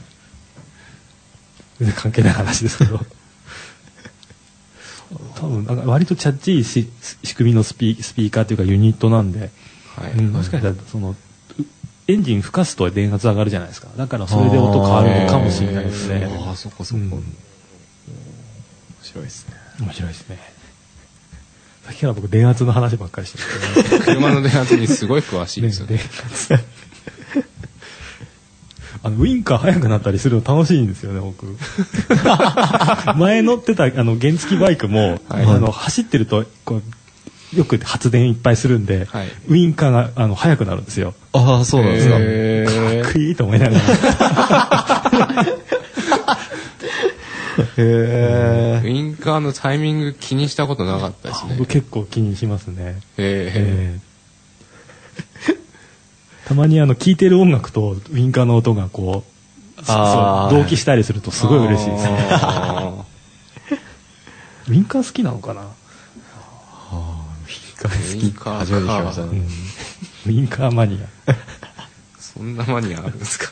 ー関係ない話ですけど多分なんか割とチャッチいし仕組みのスピー、スピーカーというかユニットなんで、はい、うん、もしかしたらそのエンジン吹かすと電圧上がるじゃないですか。だからそれで音変わるのかもしれないですね。ああ、そこそこ、うん、面白いですね。 面白いですね。さっきから僕電圧の話ばっかりしてるけど、 車の電圧にすごい詳しいですよね。 あのウインカー速くなったりするの楽しいんですよね、僕。前乗ってたあの原付バイクも、はい、あの走ってるとこうよく発電いっぱいするんで、はい、ウインカーがあの速くなるんですよ。 ああ、そうなんですか。 かっこいいと思いながら。 へー。ウインカーのタイミング気にしたことなかったですね。 結構気にしますね。へー。たまにあの聴いてる音楽とウインカーの音がこう同期したりするとすごい嬉しいですね。ウインカー好きなのかな。ウインカー好き。初めて聞きましたね。 ウインカーマニア。 そんなマニアあるんですか。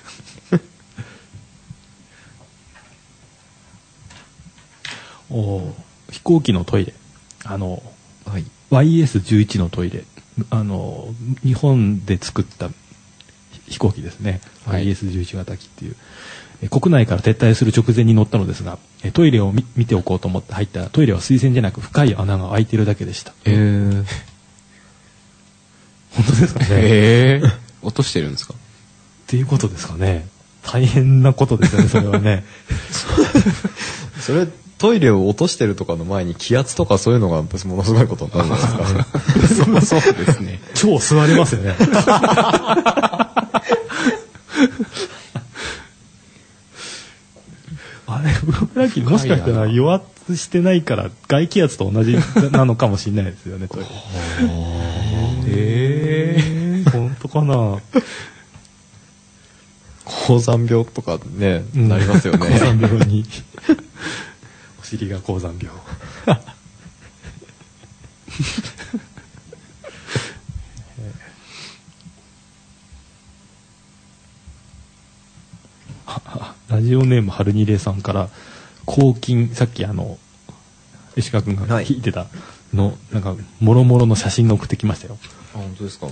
お飛行機のトイレ、あの、はい、ワイエスじゅういち のトイレ、あの日本で作った飛行機ですね、はい、ワイエスじゅういち 型機っていう、え国内から撤退する直前に乗ったのですが、えトイレを見見ておこうと思って入ったら、トイレは水洗じゃなく深い穴が開いているだけでした。へー。本当ですかね。 へー。落としてるんですかっていうことですかね。大変なことですよね、それはね。 それトイレを落としてるとかの前に気圧とかそういうのがものすごいことになるんですか。 そう、そうですね。超吸われますよね。 あれプロペラ機もしかしたら油圧してないから外気圧と同じなのかもしれないですよね。トイレ。へえー、本当かな。 高山病とかね、うん、なりますよね。 高山病にお尻が高山病。ラジオネームはるにれさんから抗菌、さっきあの石川君が聞いてたの、はい、なんかもろもろの写真が送ってきましたよ。 あ、本当ですか。 うん、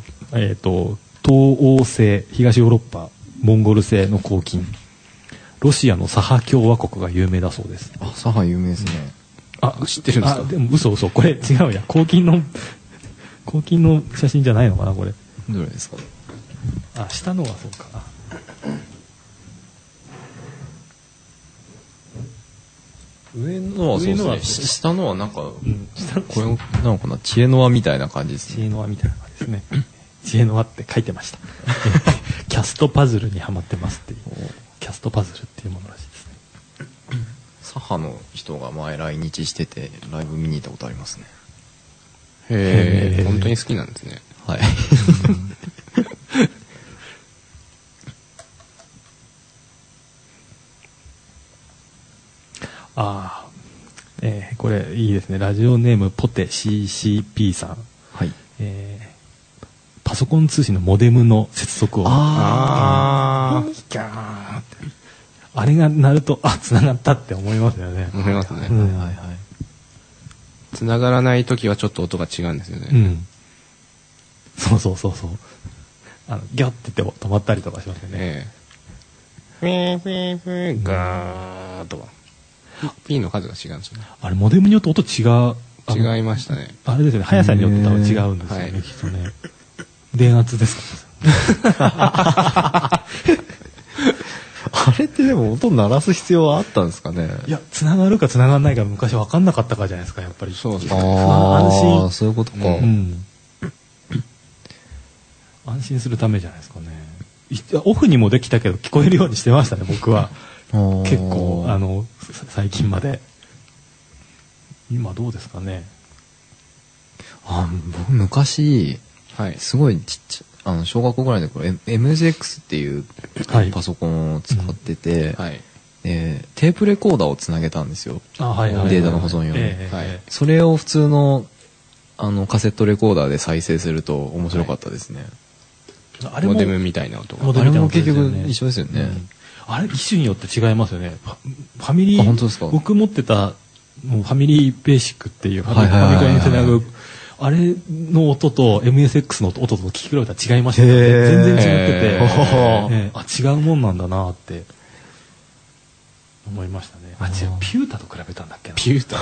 えっ、ー、と東欧製、東ヨーロッパ、モンゴル製の抗菌、ロシアのサハ共和国が有名だそうです。 あ、サハ有名ですね。 うん、あ、知ってるんですか。 あ、でも嘘嘘、これ違うや、抗菌の抗菌の写真じゃないのかな、これ。 どれですか。 あ、下のはそうかな。 上のはそうですね。下のはなんか、うん、 下これなのかな、知恵の輪みたいな感じですね。 知恵の輪みたいな感じですね。知恵の輪って書いてました。キャストパズルにハマってますっていう。キャストパズルっていうものらしいですね。 サハの人が前来日しててライブ見に行ったことありますね。 へえ、本当に好きなんですね。 はい。 ああ、えー、これいいですね。ラジオネームポテ シーシーピー さん。 はい。 えー、パソコン通信のモデムの接続を。 ああ。あれが鳴ると、あ、繋がったって思いますよね。 思いますね。 うん、 はいはい。 繋がらないときはちょっと音が違うんですよね。 うん。そうそうそうそう。あの、ギャッて言って止まったりとかしますよね。 ええ。フィーフィーフィーガーとか。P の数が違うんですよね。 あれ、モデムによって音違う。 違いましたね。 あれですよね。速さによって多分違うんですよね、きっとね。電圧ですか。あれってでも音鳴らす必要はあったんですかね。 いや、繋がるか繋がらないか昔分かんなかったからじゃないですか、やっぱり。 そうですね。 安心。そういうことか。 うん。安心するためじゃないですかね。オフにもできたけど聞こえるようにしてましたね、僕は。結構あの最近まで。今どうですかね。 あ、僕昔、 はい、 すごいちっちゃあの小学校ぐらいの頃 エムエスエックス っていうパソコンを使ってて、 はい、 えー、テープレコーダーをつなげたんですよ。 あ、はいはいはい、 データの保存用に、 えーはい、 それを普通のあのカセットレコーダーで再生すると面白かったですね。 はい、あれもモデムみたいな音が。 あれも結局一緒ですよね。うん、 あれ機種によって違いますよね。ファミリー、 本当ですか。 僕持ってたもうファミリーベーシックっていうファミコンにつなぐあれの音と エムエスエックス の音と聞き比べたら違いましたね。全然違ってて、えー、あ、違うもんなんだなって思いましたね。あ、違う、ピュータと比べたんだっけな。 ピュータ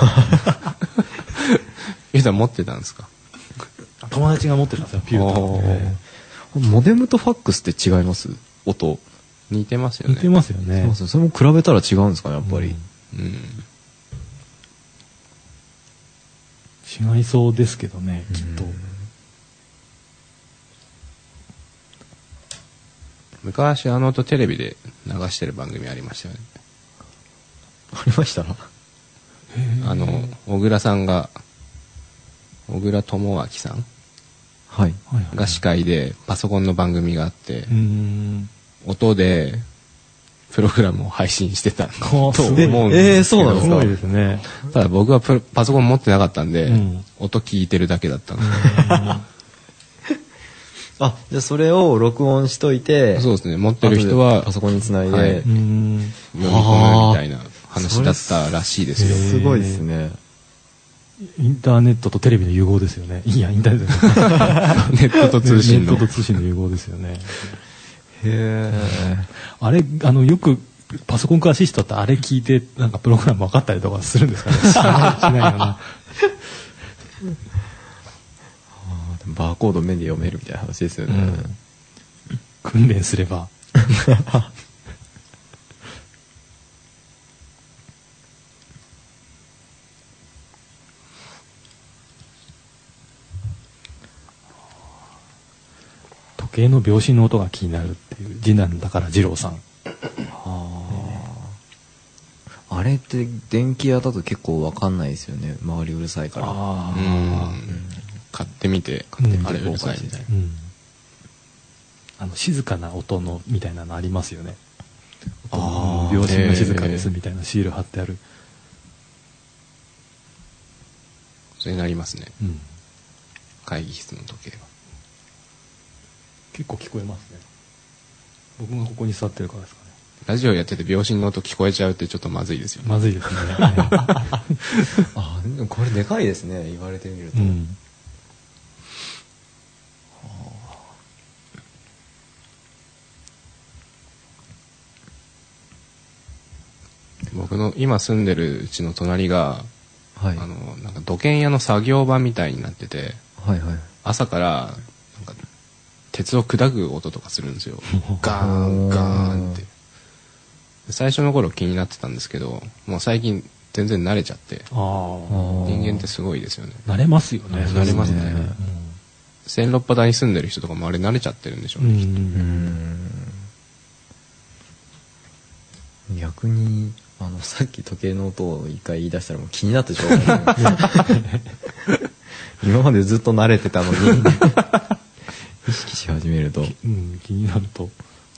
ピュータ持ってたんですか。 友達が持ってたんですよ、ピュータ、えー、モデムとファックスって違います？音似てますよね。 似てますよね。 それも比べたら違うんですかね、やっぱり。 うん、うん違いそうですけどね、きっと。 昔あの音テレビで流してる番組ありましたよね。 ありました？ あの小倉さんが小倉智明さん、 はい、 が司会でパソコンの番組があって、 うーん、 音でプログラムを配信してたと思うんですけど、 えー、そうなんですか。 すごいですね。 ただ僕はプパソコン持ってなかったんで、うん、音聞いてるだけだったんです。 あ、じゃあそれを録音しといて、 そうですね、持ってる人はパソコンにつないで、 はい、読み込むみたいな話だったらしいですよ。 すごいですね。 インターネットとテレビの融合ですよね。いや、インターネットネットと通信のネットと通信の融合ですよね。 へー、 あれ、あの、よくパソコン詳しい人ってあれ聞いてなんかプログラム分かったりとかするんですかね。しないよな。 バーコード目で読めるみたいな話ですよね。うん、 訓練すれば。時計の秒針の音が気になるっていう次男だから二郎さん。はあれって電気屋だと結構わかんないですよね、周りうるさいから。 あ、うん、買ってみて買ってみて、あれうるさいみたいな、うん、 あの静かな音のみたいなのありますよね。あ、秒針が静かですみたいなシール貼ってある。 それになりますね、うん、会議室の時計は結構聞こえますね。僕がここに座ってるからですかね。 ラジオやってて秒針の音聞こえちゃうってちょっとまずいですよね。 まずいですね。 あ、でもこれでかいですね、言われてみると、うん、 僕の今住んでるうちの隣が、はい、あのなんか土建屋の作業場みたいになってて、はいはい、朝からなんか鉄を砕く音とかするんですよ。ガーンガーンって。最初の頃気になってたんですけど、もう最近全然慣れちゃって。あ、人間ってすごいですよね。 慣れますよね。 慣れますね。うん、千六波台に住んでる人とかもあれ慣れちゃってるんでしょうね。うんうん、逆にあのさっき時計の音を一回言い出したらもう気になってしょうがない今までずっと慣れてたのに意識し始めると、 うん、気になると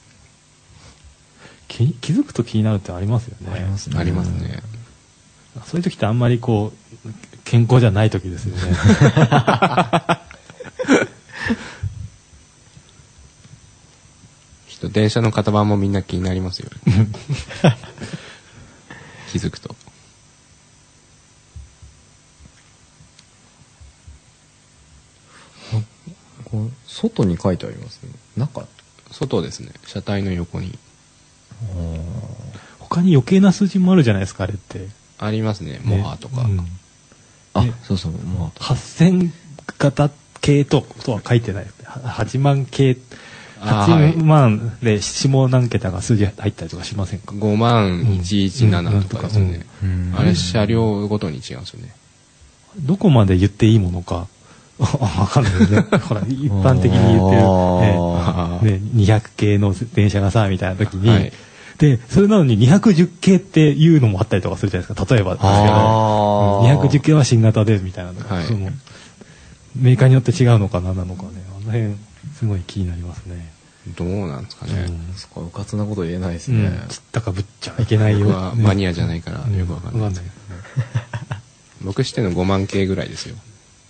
気, 気づくと気になるってありますよね。 ありますね。ありますね。 そういう時ってあんまりこう健康じゃない時ですよね。 きっと電車の型番もみんな気になりますよ。気づくと。 外に書いてありますね。中。 外ですね。車体の横に。 他に余計な数字もあるじゃないですか、あれって。 ありますね。モハとか。うん、 あ、そうそう、モハとか。 はっせん型系ととは書いてない。はちまん系。はちまんで下何桁が数字入ったりとかしませんか。 ごまんいちいちななとかですよね。あれ車両ごとに違うんですよね。 どこまで言っていいものかわかんないね。ほら一般的に言ってる、ねね、にひゃく系の電車がさみたいな時に、はい、でそれなのににひゃくじゅっ系っていうのもあったりとかするじゃないですか。例えばですけど、にひゃくじゅっ系は新型でみたいなのが、はい、そのメーカーによって違うのか何なのかね、あの辺すごい気になりますね。 どうなんですかね。うん、 そこはうかつなこと言えないですね。うん、 つったかぶっちゃいけないよ。 僕はマニアじゃないからよくわかんないですけど、うん、僕してのごまん系ぐらいですよ。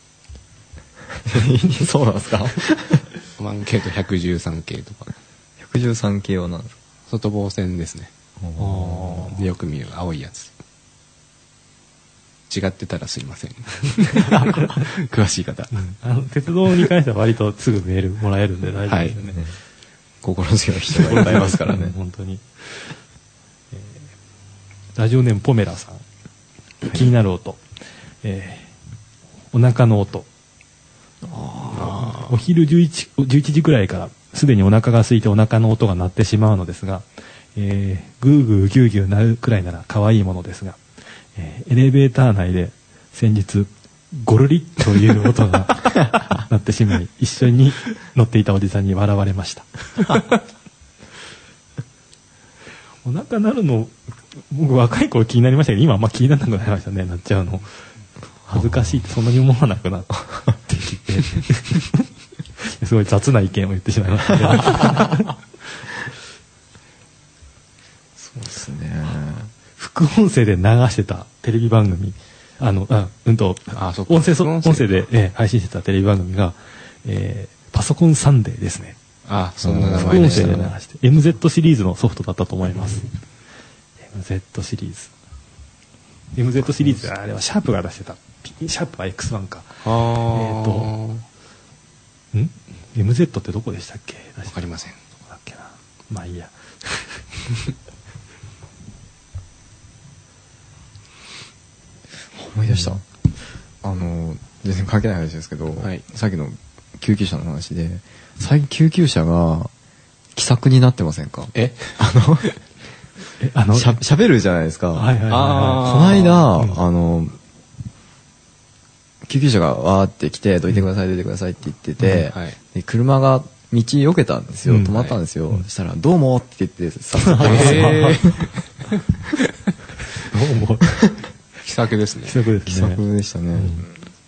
そうなんですか。 ごまん系とひゃくじゅうさん系とか。 ひゃくじゅうさん系は何ですか。 外房線ですね。よく見る青いやつ。違ってたらすいません。詳しい方、 うん、あの鉄道に関しては割とすぐメールもらえるんで大丈夫ですよね。はい、 心強い人がいっぱいいますからね。 本当に、えー、ラジオネームポメラさん、はい、気になる音、えー、お腹の音。あお昼じゅういちじくらいからすでにお腹が空いてお腹の音が鳴ってしまうのですが、えー、グーグーギューギュー鳴るくらいなら可愛いものですが、えー、エレベーター内で先日ゴルリという音が鳴ってしまい一緒に乗っていたおじさんに笑われました。お腹鳴るの僕若い頃気になりましたけど今あんま気にならなくなりましたね。鳴っちゃうの恥ずかしいってそんなに思わなくなってきてすごい雑な意見を言ってしまいましたね。 そうですね。 副音声で流してたテレビ番組、あの、あ、うんと、あ音声そ、音声で、えー、配信してたテレビ番組が、えー、パソコンサンデーですね。 あ、そんな名前でしたね。 副音声で流して、エムゼット シリーズのソフトだったと思います。エムゼット シリーズ。エムゼット シリーズ、あれはシャープが出してた。シャープは エックスワン か。えっと、ん エムゼット ってどこでしたっけ。 わかりません。 どこだっけな。まあいいや。 思い出した、うん、あの全然関係ない話ですけど、はい、さっきの救急車の話で最近救急車が気さくになってませんか。 えあのえあのしゃ喋るじゃないですか。 はいはいはいはい、 この間、うん、あの救急車がわーって来てどいてくださいどいてくださいって言ってて、うんはい、で車が道避けたんですよ、うん、止まったんですよ、はい、そしたらどうもって言ってさっさと、えーどうも気さくですね。 気さくですね。 気さくでしたね。うん、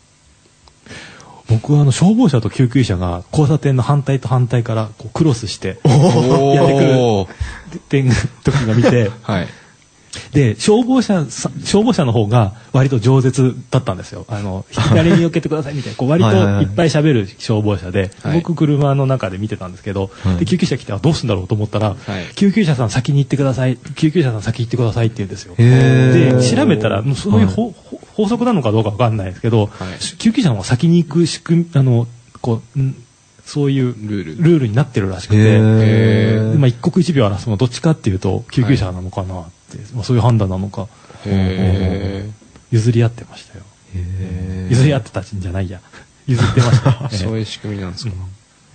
僕はあの消防車と救急車が交差点の反対と反対からこうクロスしてやってくる点時が見て、はい、で消防車消防車の方が割と饒舌だったんですよ。あの左に避けてくださいみたいなこう割といっぱい喋る消防車で、はい、僕車の中で見てたんですけど、はい、で救急車来てどうするんだろうと思ったら、はい、救急車さん先に行ってください救急車さん先行ってくださいって言うんですよ。で調べたらそういうほ、はい、法則なのかどうかわかんないですけど、はい、救急車の方が先に行く仕組みあのこうんそういうルールルールになってるらしくて、まあ、一刻一秒争うのどっちかっていうと救急車なのかなって、はいまあ、そういう判断なのかへ譲り合ってましたよ。へ譲り合ってたんじゃないや譲ってましたそういう仕組みなんですか、うんは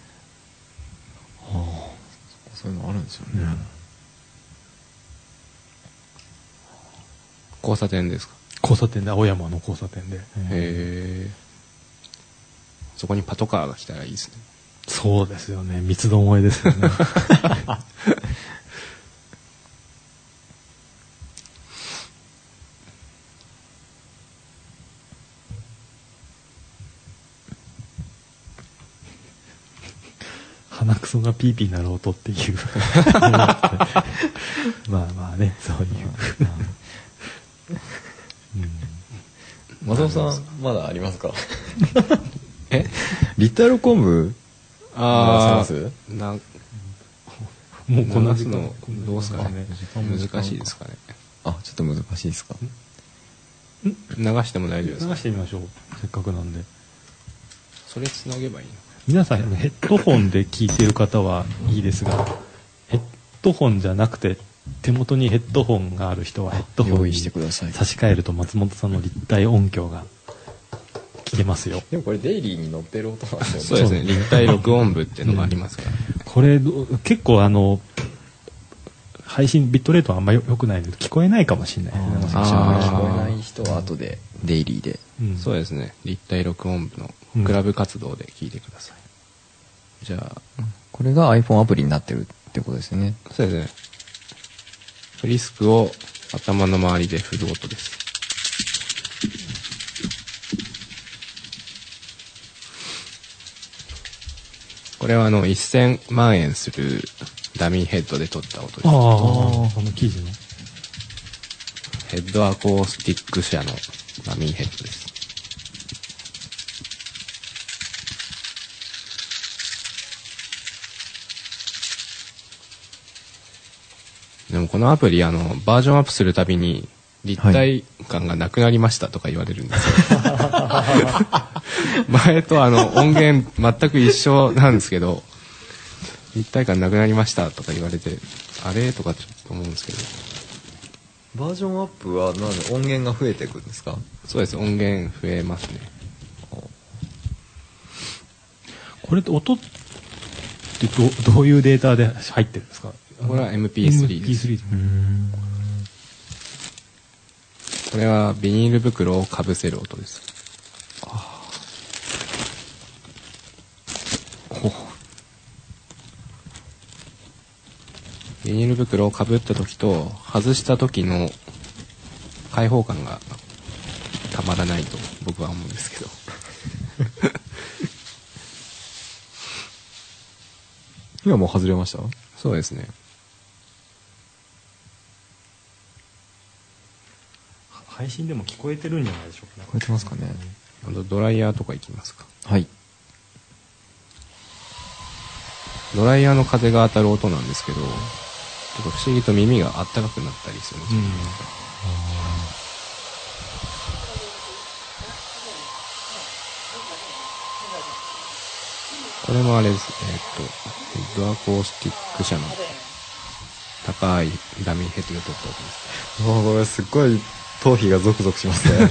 あ、そういうのあるんですよね、うん、 交差点ですか。 交差点で青山の交差点でへえそこにパトカーが来たらいいですね。 そうですよね三つどもえですよね鼻くそがピーピーなる音っていうまあまあねそういううん、松本さんまだありますかえ立体録音部ああなもうこなすのどうすかね難しいですかね。 あちょっと難しいですか。 流しても大丈夫ですか。 流してみましょうせっかくなんで。 それつなげばいいの。 皆さんヘッドホンで聞いている方はいいですがヘッドホンじゃなくて手元にヘッドホンがある人はヘッドホンに差し替えると松本さんの立体音響が聞けますよ。 でもこれデイリーに載ってる音なんですよね。そうですね立体録音部っていうのがありますから、ねうん、これ結構あの配信ビットレートはあんまり良くないので聞こえないかもしれないですね。 聞こえない人は後でデイリーで、 うん、そうですね立体録音部のクラブ活動で聞いてください、うん、じゃあこれが iPhone アプリになってるってことですよね。 そうですねフリスクを頭の周りで振る音です。これはあのせんまんえんするダミーヘッドで撮った音です。 ああ、あの記事のヘッドアコースティック社のダミーヘッドです。でもこのアプリあのバージョンアップするたびに立体感がなくなりましたとか言われるんですよ、はい、前とあの音源全く一緒なんですけど立体感なくなりましたとか言われてあれとかちょっと思うんですけど。バージョンアップはなんで音源が増えていくんですか。 そうです音源増えますね。 これって音ってど, どういうデータで入ってるんですか。 これは エムピースリー です。うーんこれはビニール袋をかぶせる音です。あビニール袋をかぶった時と外した時の開放感がたまらないと僕は思うんですけど今もう外れました。 そうですね。 配信でも聞こえてるんじゃないでしょうか。 聞こえてますかね。 あとドライヤーとかいきますか。 はい。 ドライヤーの風が当たる音なんですけど、ちょっと不思議と耳があったかくなったりするんですよ、ね。うん、これもあれですね。えっとヘッドアコースティック社の高いダミーヘッドで撮った音です。 ああ、これすっごい頭皮がゾクゾクしますね。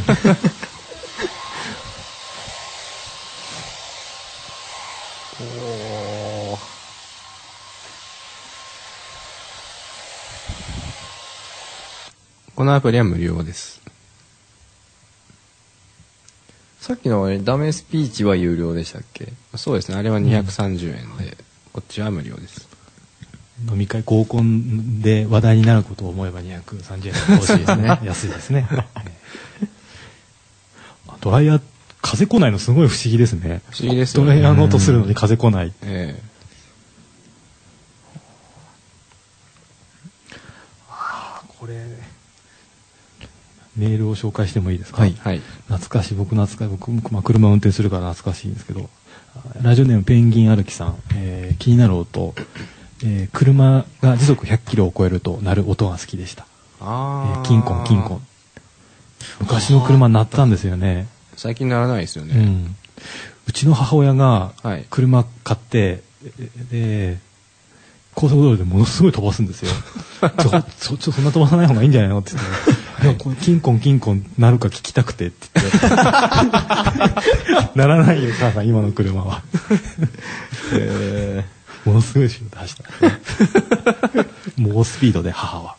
おこのアプリは無料です。 さっきのダメスピーチは有料でしたっけ。 そうですねあれはにひゃくさんじゅうえんで、うん、こっちは無料です。 飲み会合コンで話題になることを思えばにひゃくさんじゅうえん欲しいですね。安いですね。ドライヤー風来ないのすごい不思議ですね。 不思議ですよね。 ドライヤーの音するのに風来ない。ええこれメールを紹介してもいいですか。 はい、はい、 懐かしい僕懐かしい僕、まあ、車運転するから懐かしいんですけど、ラジオネームペンギン歩きさん、えー、気になる音、えー、車が時速ひゃっキロを超えると鳴る音が好きでした。あ、えー、キンコンキンコン。昔の車鳴ったんですよね。 最近鳴らないですよね。 うん、うちの母親が車買って、はい、で高速道路でものすごい飛ばすんですよ。ちょ、ちょ、ちょ、そんな飛ばさない方がいいんじゃないのって言って、いや、これキンコンキンコンなるか聞きたくてって言って。ならないよ、母さん、今の車は。えー、ものすごいスピードで走った。猛スピードで母は。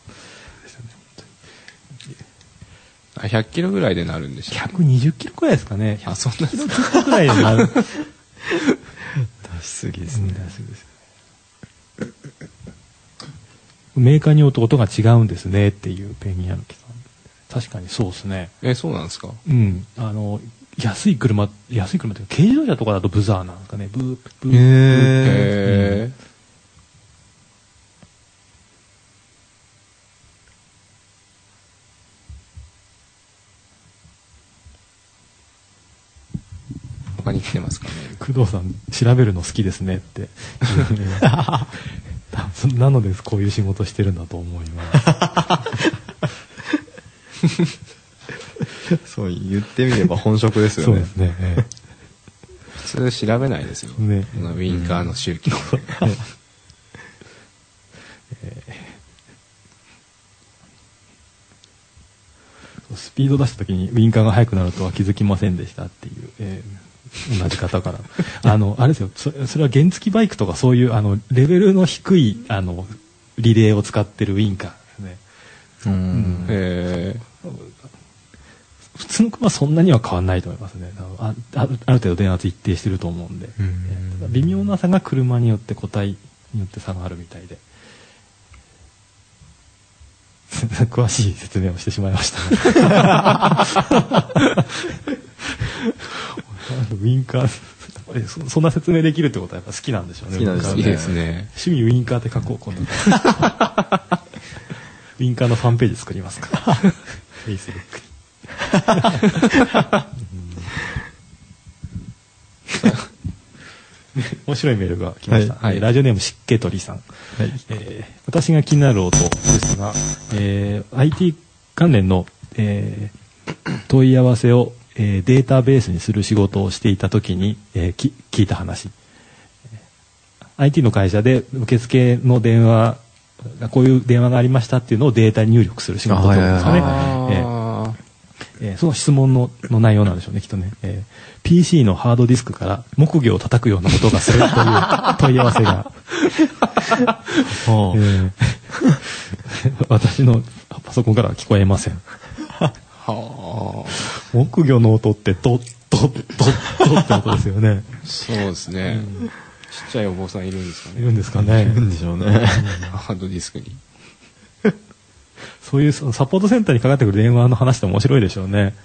ひゃっキロぐらいでなるんでしょう、ね。 ひゃくにじゅっキロくらいですかね。 あ、そんなキロくらいでなる。 出しすぎですね。 出しすぎです。メーカーによって音が違うんですねっていうペンギン歩きさん。確かにそうですね。 え、そうなんですか。 うん。あの安い車安い車っていうか軽自動車とかだとブザーなんですかね。ブーブー。へー。へー。 他に来てますかね。 工藤さん調べるの好きですねって。なのでこういう仕事してるんだと思います。 そう言ってみれば本職ですよね。 そうですね。えー、 普通調べないですよ。ね、ウィンカーの周期。 えー、スピード出した時にウィンカーが速くなるとは気づきませんでしたっていう。えー同じ方からあのあれですよ、そ, それは原付バイクとかそういうあのレベルの低いあのリレーを使ってるウインカーですね。うん、へー。普通の車はそんなには変わらないと思いますね。 あ, あ, ある程度電圧一定してると思うんで、うん、ただ微妙な差が車によって個体によって差があるみたいで詳しい説明をしてしまいましたね。ウィンカーそ, そんな説明できるってことはやっぱ好きなんでしょうね。 好きなんですね。いいですね。 趣味ウィンカーって書こう今度。ウィンカーのファンページ作りますか。フェイスブックに。面白いメールが来ました。はいはい、ラジオネーム湿気鳥さん。はい、えー、私が気になる音ですが、えー、アイティー 関連の、えー、問い合わせをえー、データベースにする仕事をしていた時に、えー、き聞いた話。アイティー の会社で受付の電話こういう電話がありましたっていうのをデータに入力する仕事とですかね。えー、その質問 の, の内容なんでしょうねきっとね、えー、ピーシー のハードディスクから木魚を叩くような音がするという問い合わせが、えー、私のパソコンからは聞こえません。はあ、木魚の音ってドッドッドッドッって音ですよね。 そうですね、うん、ちっちゃいお坊さんいるんですかね。 いるんですかね。 いるんでしょうね。 ハードディスクにそういうサポートセンターにかかってくる電話の話って面白いでしょうね。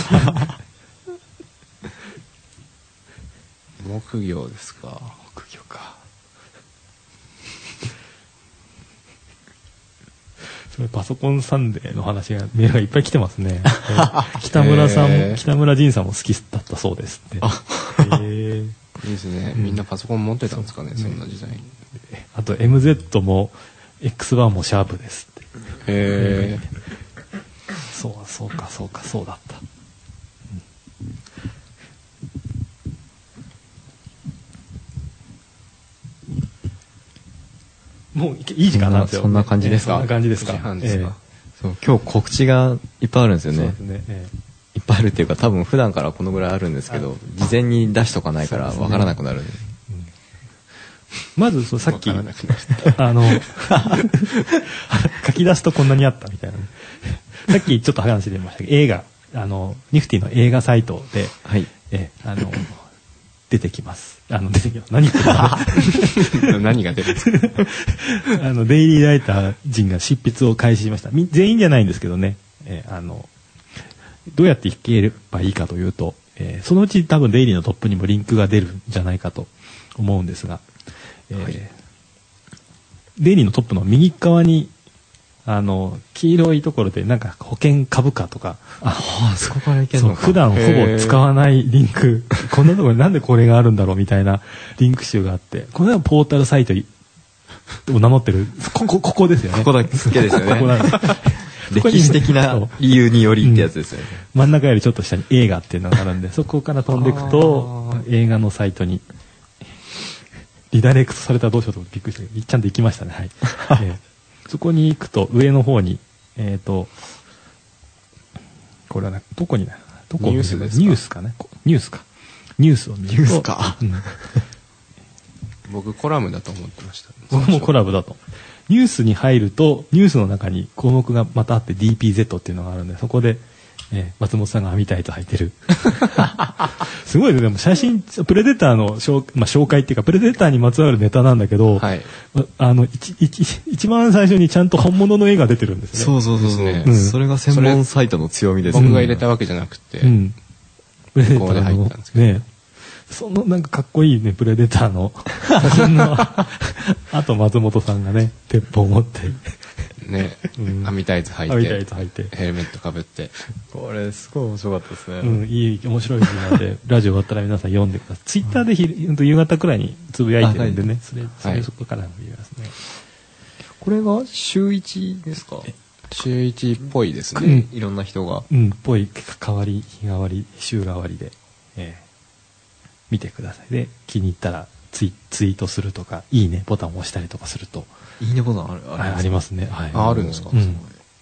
木魚ですか。 木魚か。パソコンサンデーの話がメールがいっぱい来てますね。北村さんも北村仁さんも好きだったそうですって。 へいいですね。みんなパソコン持ってたんですかね、うん、そんな時代に。 あと エムゼット も エックスワン もシャープですって。へえ。そうそうかそうかそうだった。もういい時間なんですよ。 そんな感じですか。 そんな感じですか。 えー、 そう今日告知がいっぱいあるんですよね。 そうですね、えー、 いっぱいあるっていうか多分普段からこのぐらいあるんですけど、事前に出しとかないからわからなくなるんで。 まずそうさっきあの書き出すとこんなにあったみたいな、ね、さっきちょっと話出ましたけど映画あのニフティの映画サイトで、はい、えあの出てきます。あの出てきます。何言ってるの何が出るんですか。 あのデイリーライター陣が執筆を開始しました。全員じゃないんですけどね。えー、あのどうやっていければいいかというと、えー、そのうち多分デイリーのトップにもリンクが出るんじゃないかと思うんですが、えーはい、デイリーのトップの右側にあの黄色いところでなんか保険株価とか、 ああそこからいけるのか。 普段ほぼ使わないリンク、こんなところになんでこれがあるんだろうみたいなリンク集があって、これはポータルサイトを名乗ってるここここですよね。 ここだけですよね。ここなんです歴史的な理由によりってやつですよね、 うん、真ん中よりちょっと下に映画っていうのがあるんで、そこから飛んでいくと映画のサイトにリダイレクトされたらどうしようとびっくりしたけど、ちゃんと行きましたね。はい、えー、そこに行くと上の方にえっ、ー、とこれはね、どこにね、どこニュースですか。 ニュースかね、ニュースかニュースを見るとニュースか、うん、 僕コラムだと思ってました。 僕もコラムだと。ニュースに入るとニュースの中に項目がまたあって ディーピーゼット っていうのがあるんで、そこで、えー、松本さんが網タイツ履いてるすごいね。でも写真プレデターの紹、まあ、紹介っていうかプレデターにまつわるネタなんだけど、はい、あの一一一番最初にちゃんと本物の絵が出てるんですね。 そうそうそうそう、ね、うん、それが専門サイトの強みですね。 僕が入れたわけじじゃなくて、うん、 プレデターで入ったんですけどね。そのなんかかっこいいねプレデターの写真のあと松本さんがね鉄砲持ってね、うん、網タイツ履いて網タイツ履いてヘルメットかぶって、 これすごい面白かったですね。 うん、いい面白い字なのでラジオ終わったら皆さん読んでください。ツイッターでひ、うん、夕方くらいにつぶやいてるんでね、はい、それそれそこから見ますね。 これが週一ですか。 週一っぽいですね、 うん、いろんな人がうんぽい変わり日替わり週替わりで、えー見てください。で気に入ったらツイ、ツイートするとかいいねボタンを押したりとかするといいねボタンあるあ, ありますね。はい、 ああるんですか、 うん、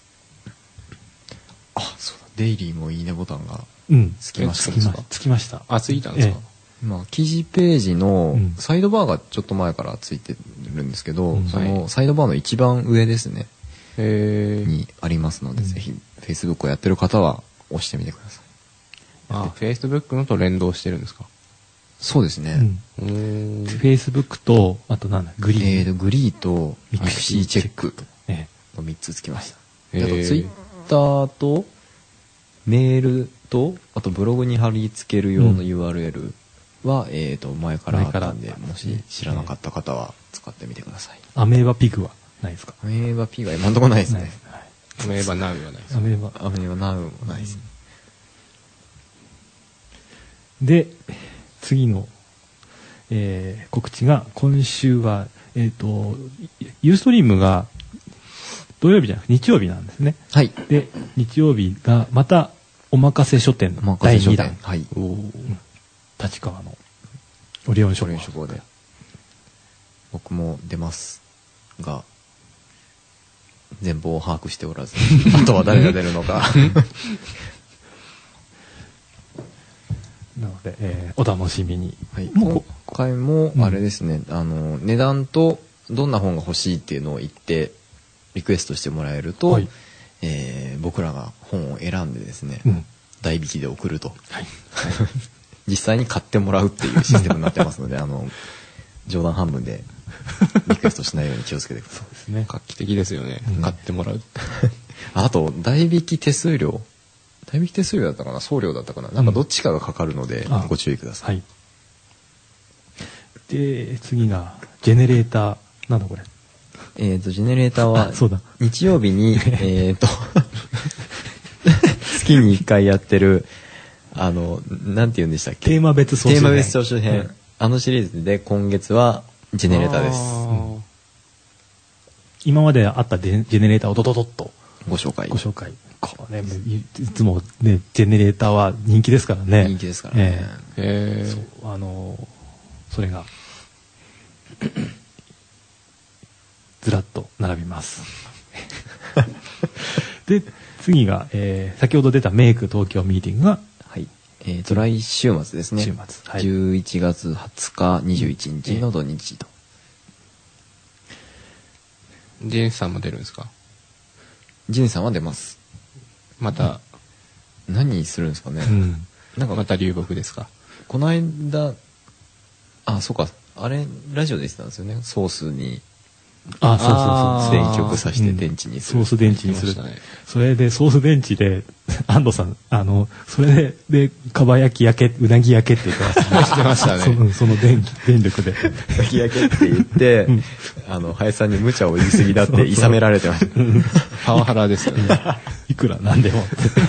あそうだデイリーもいいねボタンがつきました、 うん、つきましたあついたんですか、 ええ、まあ、記事ページのサイドバーがちょっと前からついてるんですけど、うん、そのサイドバーの一番上ですね、 へにありますので、うん、ぜひ Facebook をやってる方は押してみてください。 あ Facebook のと連動してるんですか。 そうですね。 フェイスブックとあとなんだグリー、 えー、とグリーとミクシーチェックのみっつつきました。えー、あとツイッターとメールとあとブログに貼り付ける用の ユーアールエル は、うん、えー、と前からあったんで、もし知らなかった方は使ってみてください。 アメーバピグはないですか。 アメーバピグは今のところないですね。 アメーバナウはないです。 アメーバアメーバナウもないですね。 で次の、えー、告知が今週は、えーと、ユーストリームが土曜日じゃなくて日曜日なんですね。 はい。 で日曜日がまたおまかせ書店のだいにだん、 はい、 立川のオリオン書房で僕も出ますが全貌を把握しておらずあとは誰が出るのかなので、えー、お楽しみに、 はい、今回もあれですね、うん、あの値段とどんな本が欲しいっていうのを言ってリクエストしてもらえると、はい、えー、僕らが本を選んでですね、うん、代引きで送ると、はい、実際に買ってもらうっていうシステムになってますのであの冗談半分でリクエストしないように気をつけてください。そうですね、画期的ですよね、うん、買ってもらうあと代引き手数料代引き手数料だったかな送料だったかな、なんかどっちかがかかるのでご注意ください、うん、はい、 で次がジェネレーターなんだこれえっ、ー、とジェネレーターは日曜日にえっと月にいっかいやってるあのなんて言うんでしたっけ、 テーマ別総集編、 テーマ別総集編、うん、あのシリーズで今月はジェネレーターです、うん、 今まであったジェネレーターをドドドッとご紹介ご紹介これいつもねジェネレーターは人気ですからね。 人気ですからね。 えー、そうあのそれがずらっと並びますで次が、えー、先ほど出たメイク東京ミーティングが、 はい、えーと来週末ですね。 週末、はい、 じゅういちがつはつかにじゅういちにちの土日と、 ジェンさんも出るんですか。 ジンさんは出ます。 また、 うん、何するんですかね、 うん、 なんかまた流木ですか。 この間あ、そうか。あれ、ラジオで言ってたんですよね。ソースに。 あ、そうそうそう。 電極さして電池にする、 うん。ソース電池にする。それで、ソース電池で、安藤さん、あの、それで、で、かば焼き焼け、うなぎ焼けって言ってましたね。 してましたね。 その、その電、電力で。 うなぎ焼けって言って、うん、あの、林さんに無茶を言い過ぎだって、いさめられてました。 パワハラですよね。 いくらなんでも。です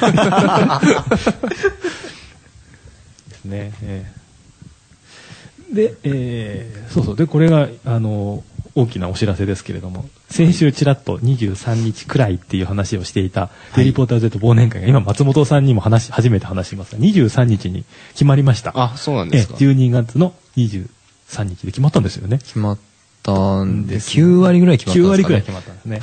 ね。えー、で、えー、そうそう。で、これが、あの、大きなお知らせですけれども、先週ちらっとにじゅうさんにちくらいっていう話をしていたデイリーポーター Z 忘年会が今松本さんにも話初めて話しますがにじゅうさんにちに決まりました。 あ、そうなんですか。 じゅうにがつのにじゅうさんにちで決まったんですよね。 決まったんできゅうわりぐらい決まったんですかね。きゅうわりぐらい決まったんですね。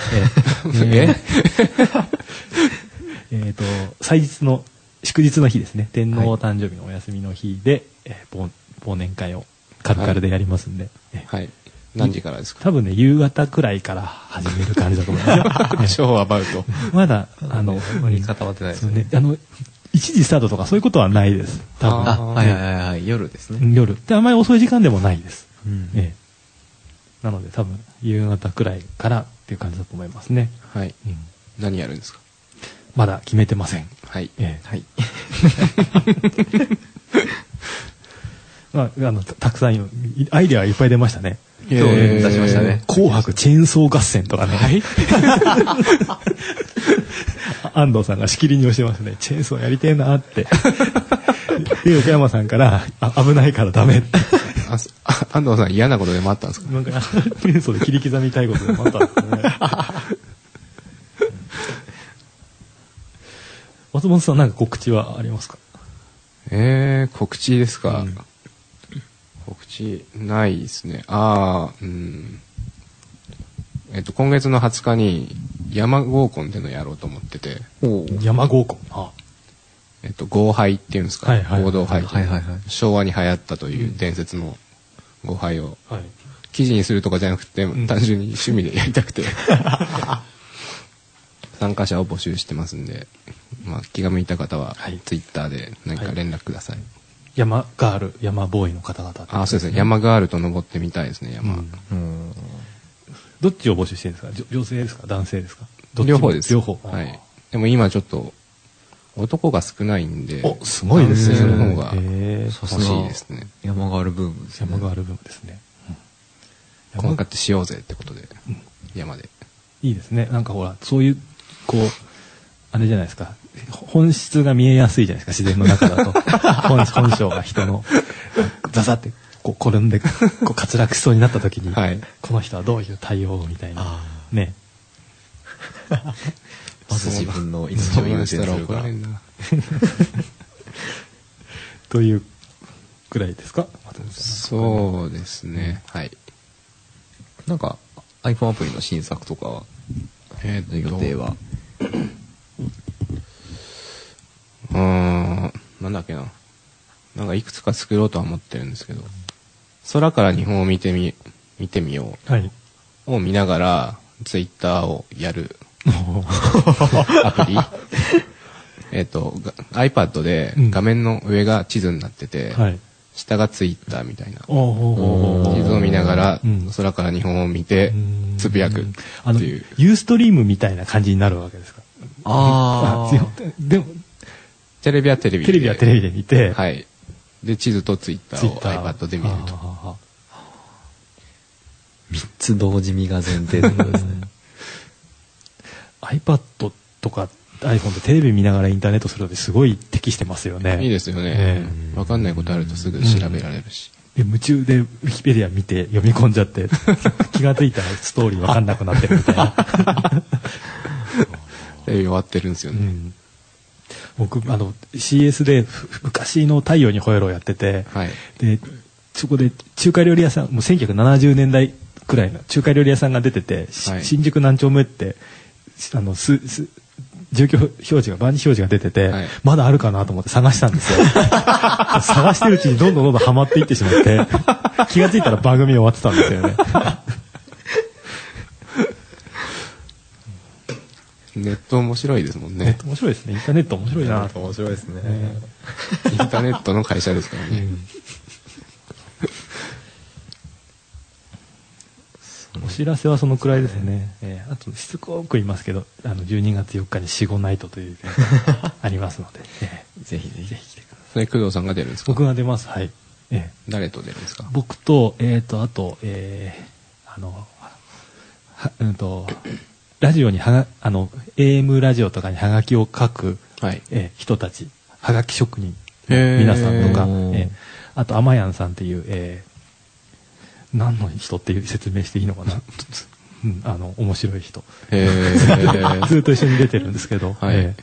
えー、えーと祭日の祝日の日ですね。天皇誕生日のお休みの日で、はい、えー、忘, 忘年会をカルカルでやりますんで。 はい。はい、何時からですか？ 多分ね、夕方くらいから始める感じだと思います。 超アバウト。 まだ、あの、 あまり固まってないですね。 あの、いちじスタートとかそういうことはないです。多分。 あ、はいはいはい、夜ですね。 夜。で、あまり遅い時間でもないです。 うん、 ええ。なので多分、夕方くらいからっていう感じだと思いますね。 はい。うん、何やるんですか？ まだ決めてません。 はい。 ええ、 はい。 まあ、あの、たくさんアイデアはいっぱい出ましたね。 今日出しましたね。 紅白チェーンソー合戦とかね。はい。安藤さんがしきりに教えますね。チェーンソーやりてえなって。で、横山さんからあ危ないからダメって。 あ、安藤さん嫌なことでもあったんですか？ なんかチェーンソーで切り刻みたいことでもあったんですかね。松本さんなんか告知はありますか？ えー、告知ですか。うん、告知ないですね。ああ、うん。えっと、今月のはつかに山合コンっていうのをやろうと思ってて。 山合コン。ああ、 えっと、合杯っていうんですか、 はいはいはい、 合同杯、 はいはいはい、 昭和に流行ったという伝説の合杯を、 はい、 記事にするとかじゃなくて、うん、単純に趣味でやりたくて参加者を募集してますんで、まあ、気が向いた方は、はい、ツイッターで何か連絡ください。はい、 山ガール、山ボーイの方々、ね。 あ、そうですね。山ガールと登ってみたいですね、山。うん、 うん、どっちを募集してるんですか？女性ですか？男性ですか？ 両方です。 両方。 はい。でも今ちょっと、男が少ないんで、 お、すごいですね。 男性の方が欲しいですね。 山ガールブームですね。 山ガールブームですね。 うん、婚活しようぜってことで、うん、山で。 いいですね。なんかほら、そういう、こう、あれじゃないですか。本質が見えやすいじゃないですか、自然の中だと。本, 本性が人の、ザザってこう転んで、こう滑落しそうになった時に、はい、この人はどういう対応みたいな。ね。 まず自分の命を優先するか。 というくらいですか？ そうですね。はい。 なんか iPhone アプリの新作とかは、えー、予定は。 うーん、なんだっけな。なんかいくつか作ろうとは思ってるんですけど、空から日本を見てみ見てみよう、はい、を見ながらツイッターをやるアプリ。えっと iPad で画面の上が地図になってて、うん、はい、下がツイッターみたいな、地図を見ながら、うん、空から日本を見てつぶやくっていう、 あのユーストリームみたいな感じになるわけですか？ ああ、 でもテレビはテレビで、 テレビはテレビで見て、 はい、で地図とツイッターを iPad で見ると。 みっつ同時見が前提ってことですね。 iPad とか iPhone でテレビ見ながらインターネットするのですごい適してますよね。 いいですよね。分、えー、かんないことあるとすぐ調べられるし。 で夢中でウィキペディア見て読み込んじゃって気がついたらストーリー分かんなくなってるみたいな。 テレビ終わってるんですよね。うん、 僕あの シーエス で昔の太陽に吠えろをやってて、はい、でそこで中華料理屋さん、もうせんきゅうひゃくななじゅうねんだいくらいの中華料理屋さんが出てて、はい、新宿何丁目ってあのすす住居表示が番地表示が出てて、はい、まだあるかなと思って探したんですよ。探してるうちにどんどんどんどんハマっていってしまって気がついたら番組終わってたんですよね。 ネット面白いですもんね。 ネット面白いですね。インターネット面白いな。 面白いですね。 インターネットの会社ですからね。うん、 知らせはそのくらいですね。えー、あとしつこく言いますけど、あのじゅうにがつよっかにシゴナイトというイベントがありますので、えー、ぜひぜひぜひ来てください。 それ工藤さんが出るんですか？ 僕が出ます。はい。えー、 誰と出るんですか？ 僕とえっ、ー、とあとえー、あのはうんとラジオにはがあの エーエム ラジオとかにハガキを書く、はい、えー、人たち、ハガキ職人の皆さんとか、えー、あとアマヤンさんっていう、えー、何の人っていう説明していいのかな、うん、あの面白い人、へずっと一緒に出てるんですけど、はい、え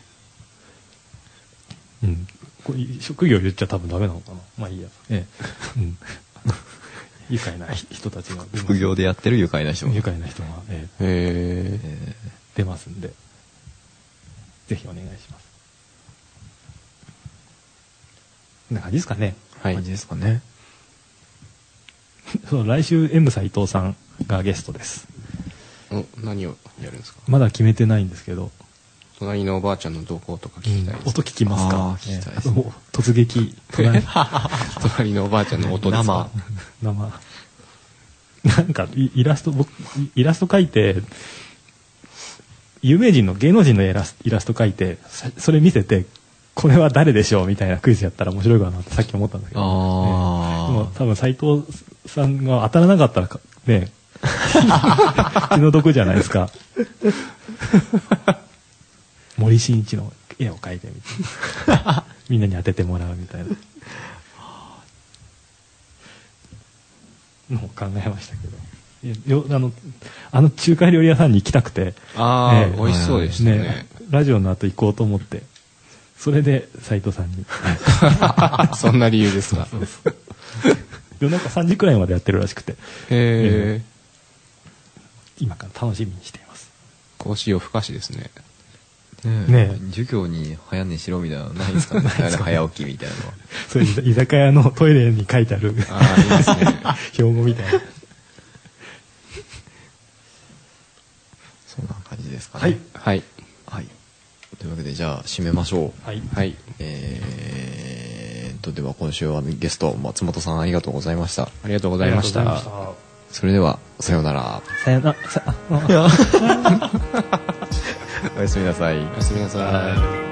ー、うん、これ職業言っちゃ多分ダメなのかな、まあいいや、えーうん、愉快な人たちが副業でやってる愉快な人も愉快な人が、えーえー、出ますんで、ぜひお願いします。こんな感じですかね。 はい。感じですかね。 そう、来週 M 斎藤さんがゲストです。 お、何をやるんですか？ まだ決めてないんですけど。 隣のおばあちゃんの動向とか聞きたいです、 うん、音聞きますか？ あ、聞きたいですね、 えー、突撃隣, 隣のおばあちゃんの音ですか？ 生生なんかイラスト僕イラスト描いて有名人の芸能人のイラスイラスト描いてそれ見せてこれは誰でしょうみたいなクイズやったら面白いかなってさっき思ったんだけど、あ、ね、でも多分斉藤さんが当たらなかったらね気の毒じゃないですか。森進一の絵を描いてみてみんなに当ててもらうみたいなのを考えましたけど、よあのあの中華料理屋さんに行きたくて、 あ、えー、美味しそうでした ね, ねラジオの後行こうと思って、それで斉藤さんにそんな理由ですか？ そうそう夜中さんじくらいまでやってるらしくて、 へー、 今から楽しみにしています。 講師夜更かしですね。 ねえ、ねえ、授業に早寝しろみたいなのないですかね？早起きみたいなのは。 そういう居酒屋のトイレに書いてあるあ、いいですね、 標語みたいな。 そんな感じですかね。 はいはいはい。というわけでじゃあ締めましょう。 はい。 はい。 えーとでは今週はゲスト松本さんありがとうございました。 ありがとうございました。 それではさようなら。 さよなら。 おやすみなさい。 おやすみなさい。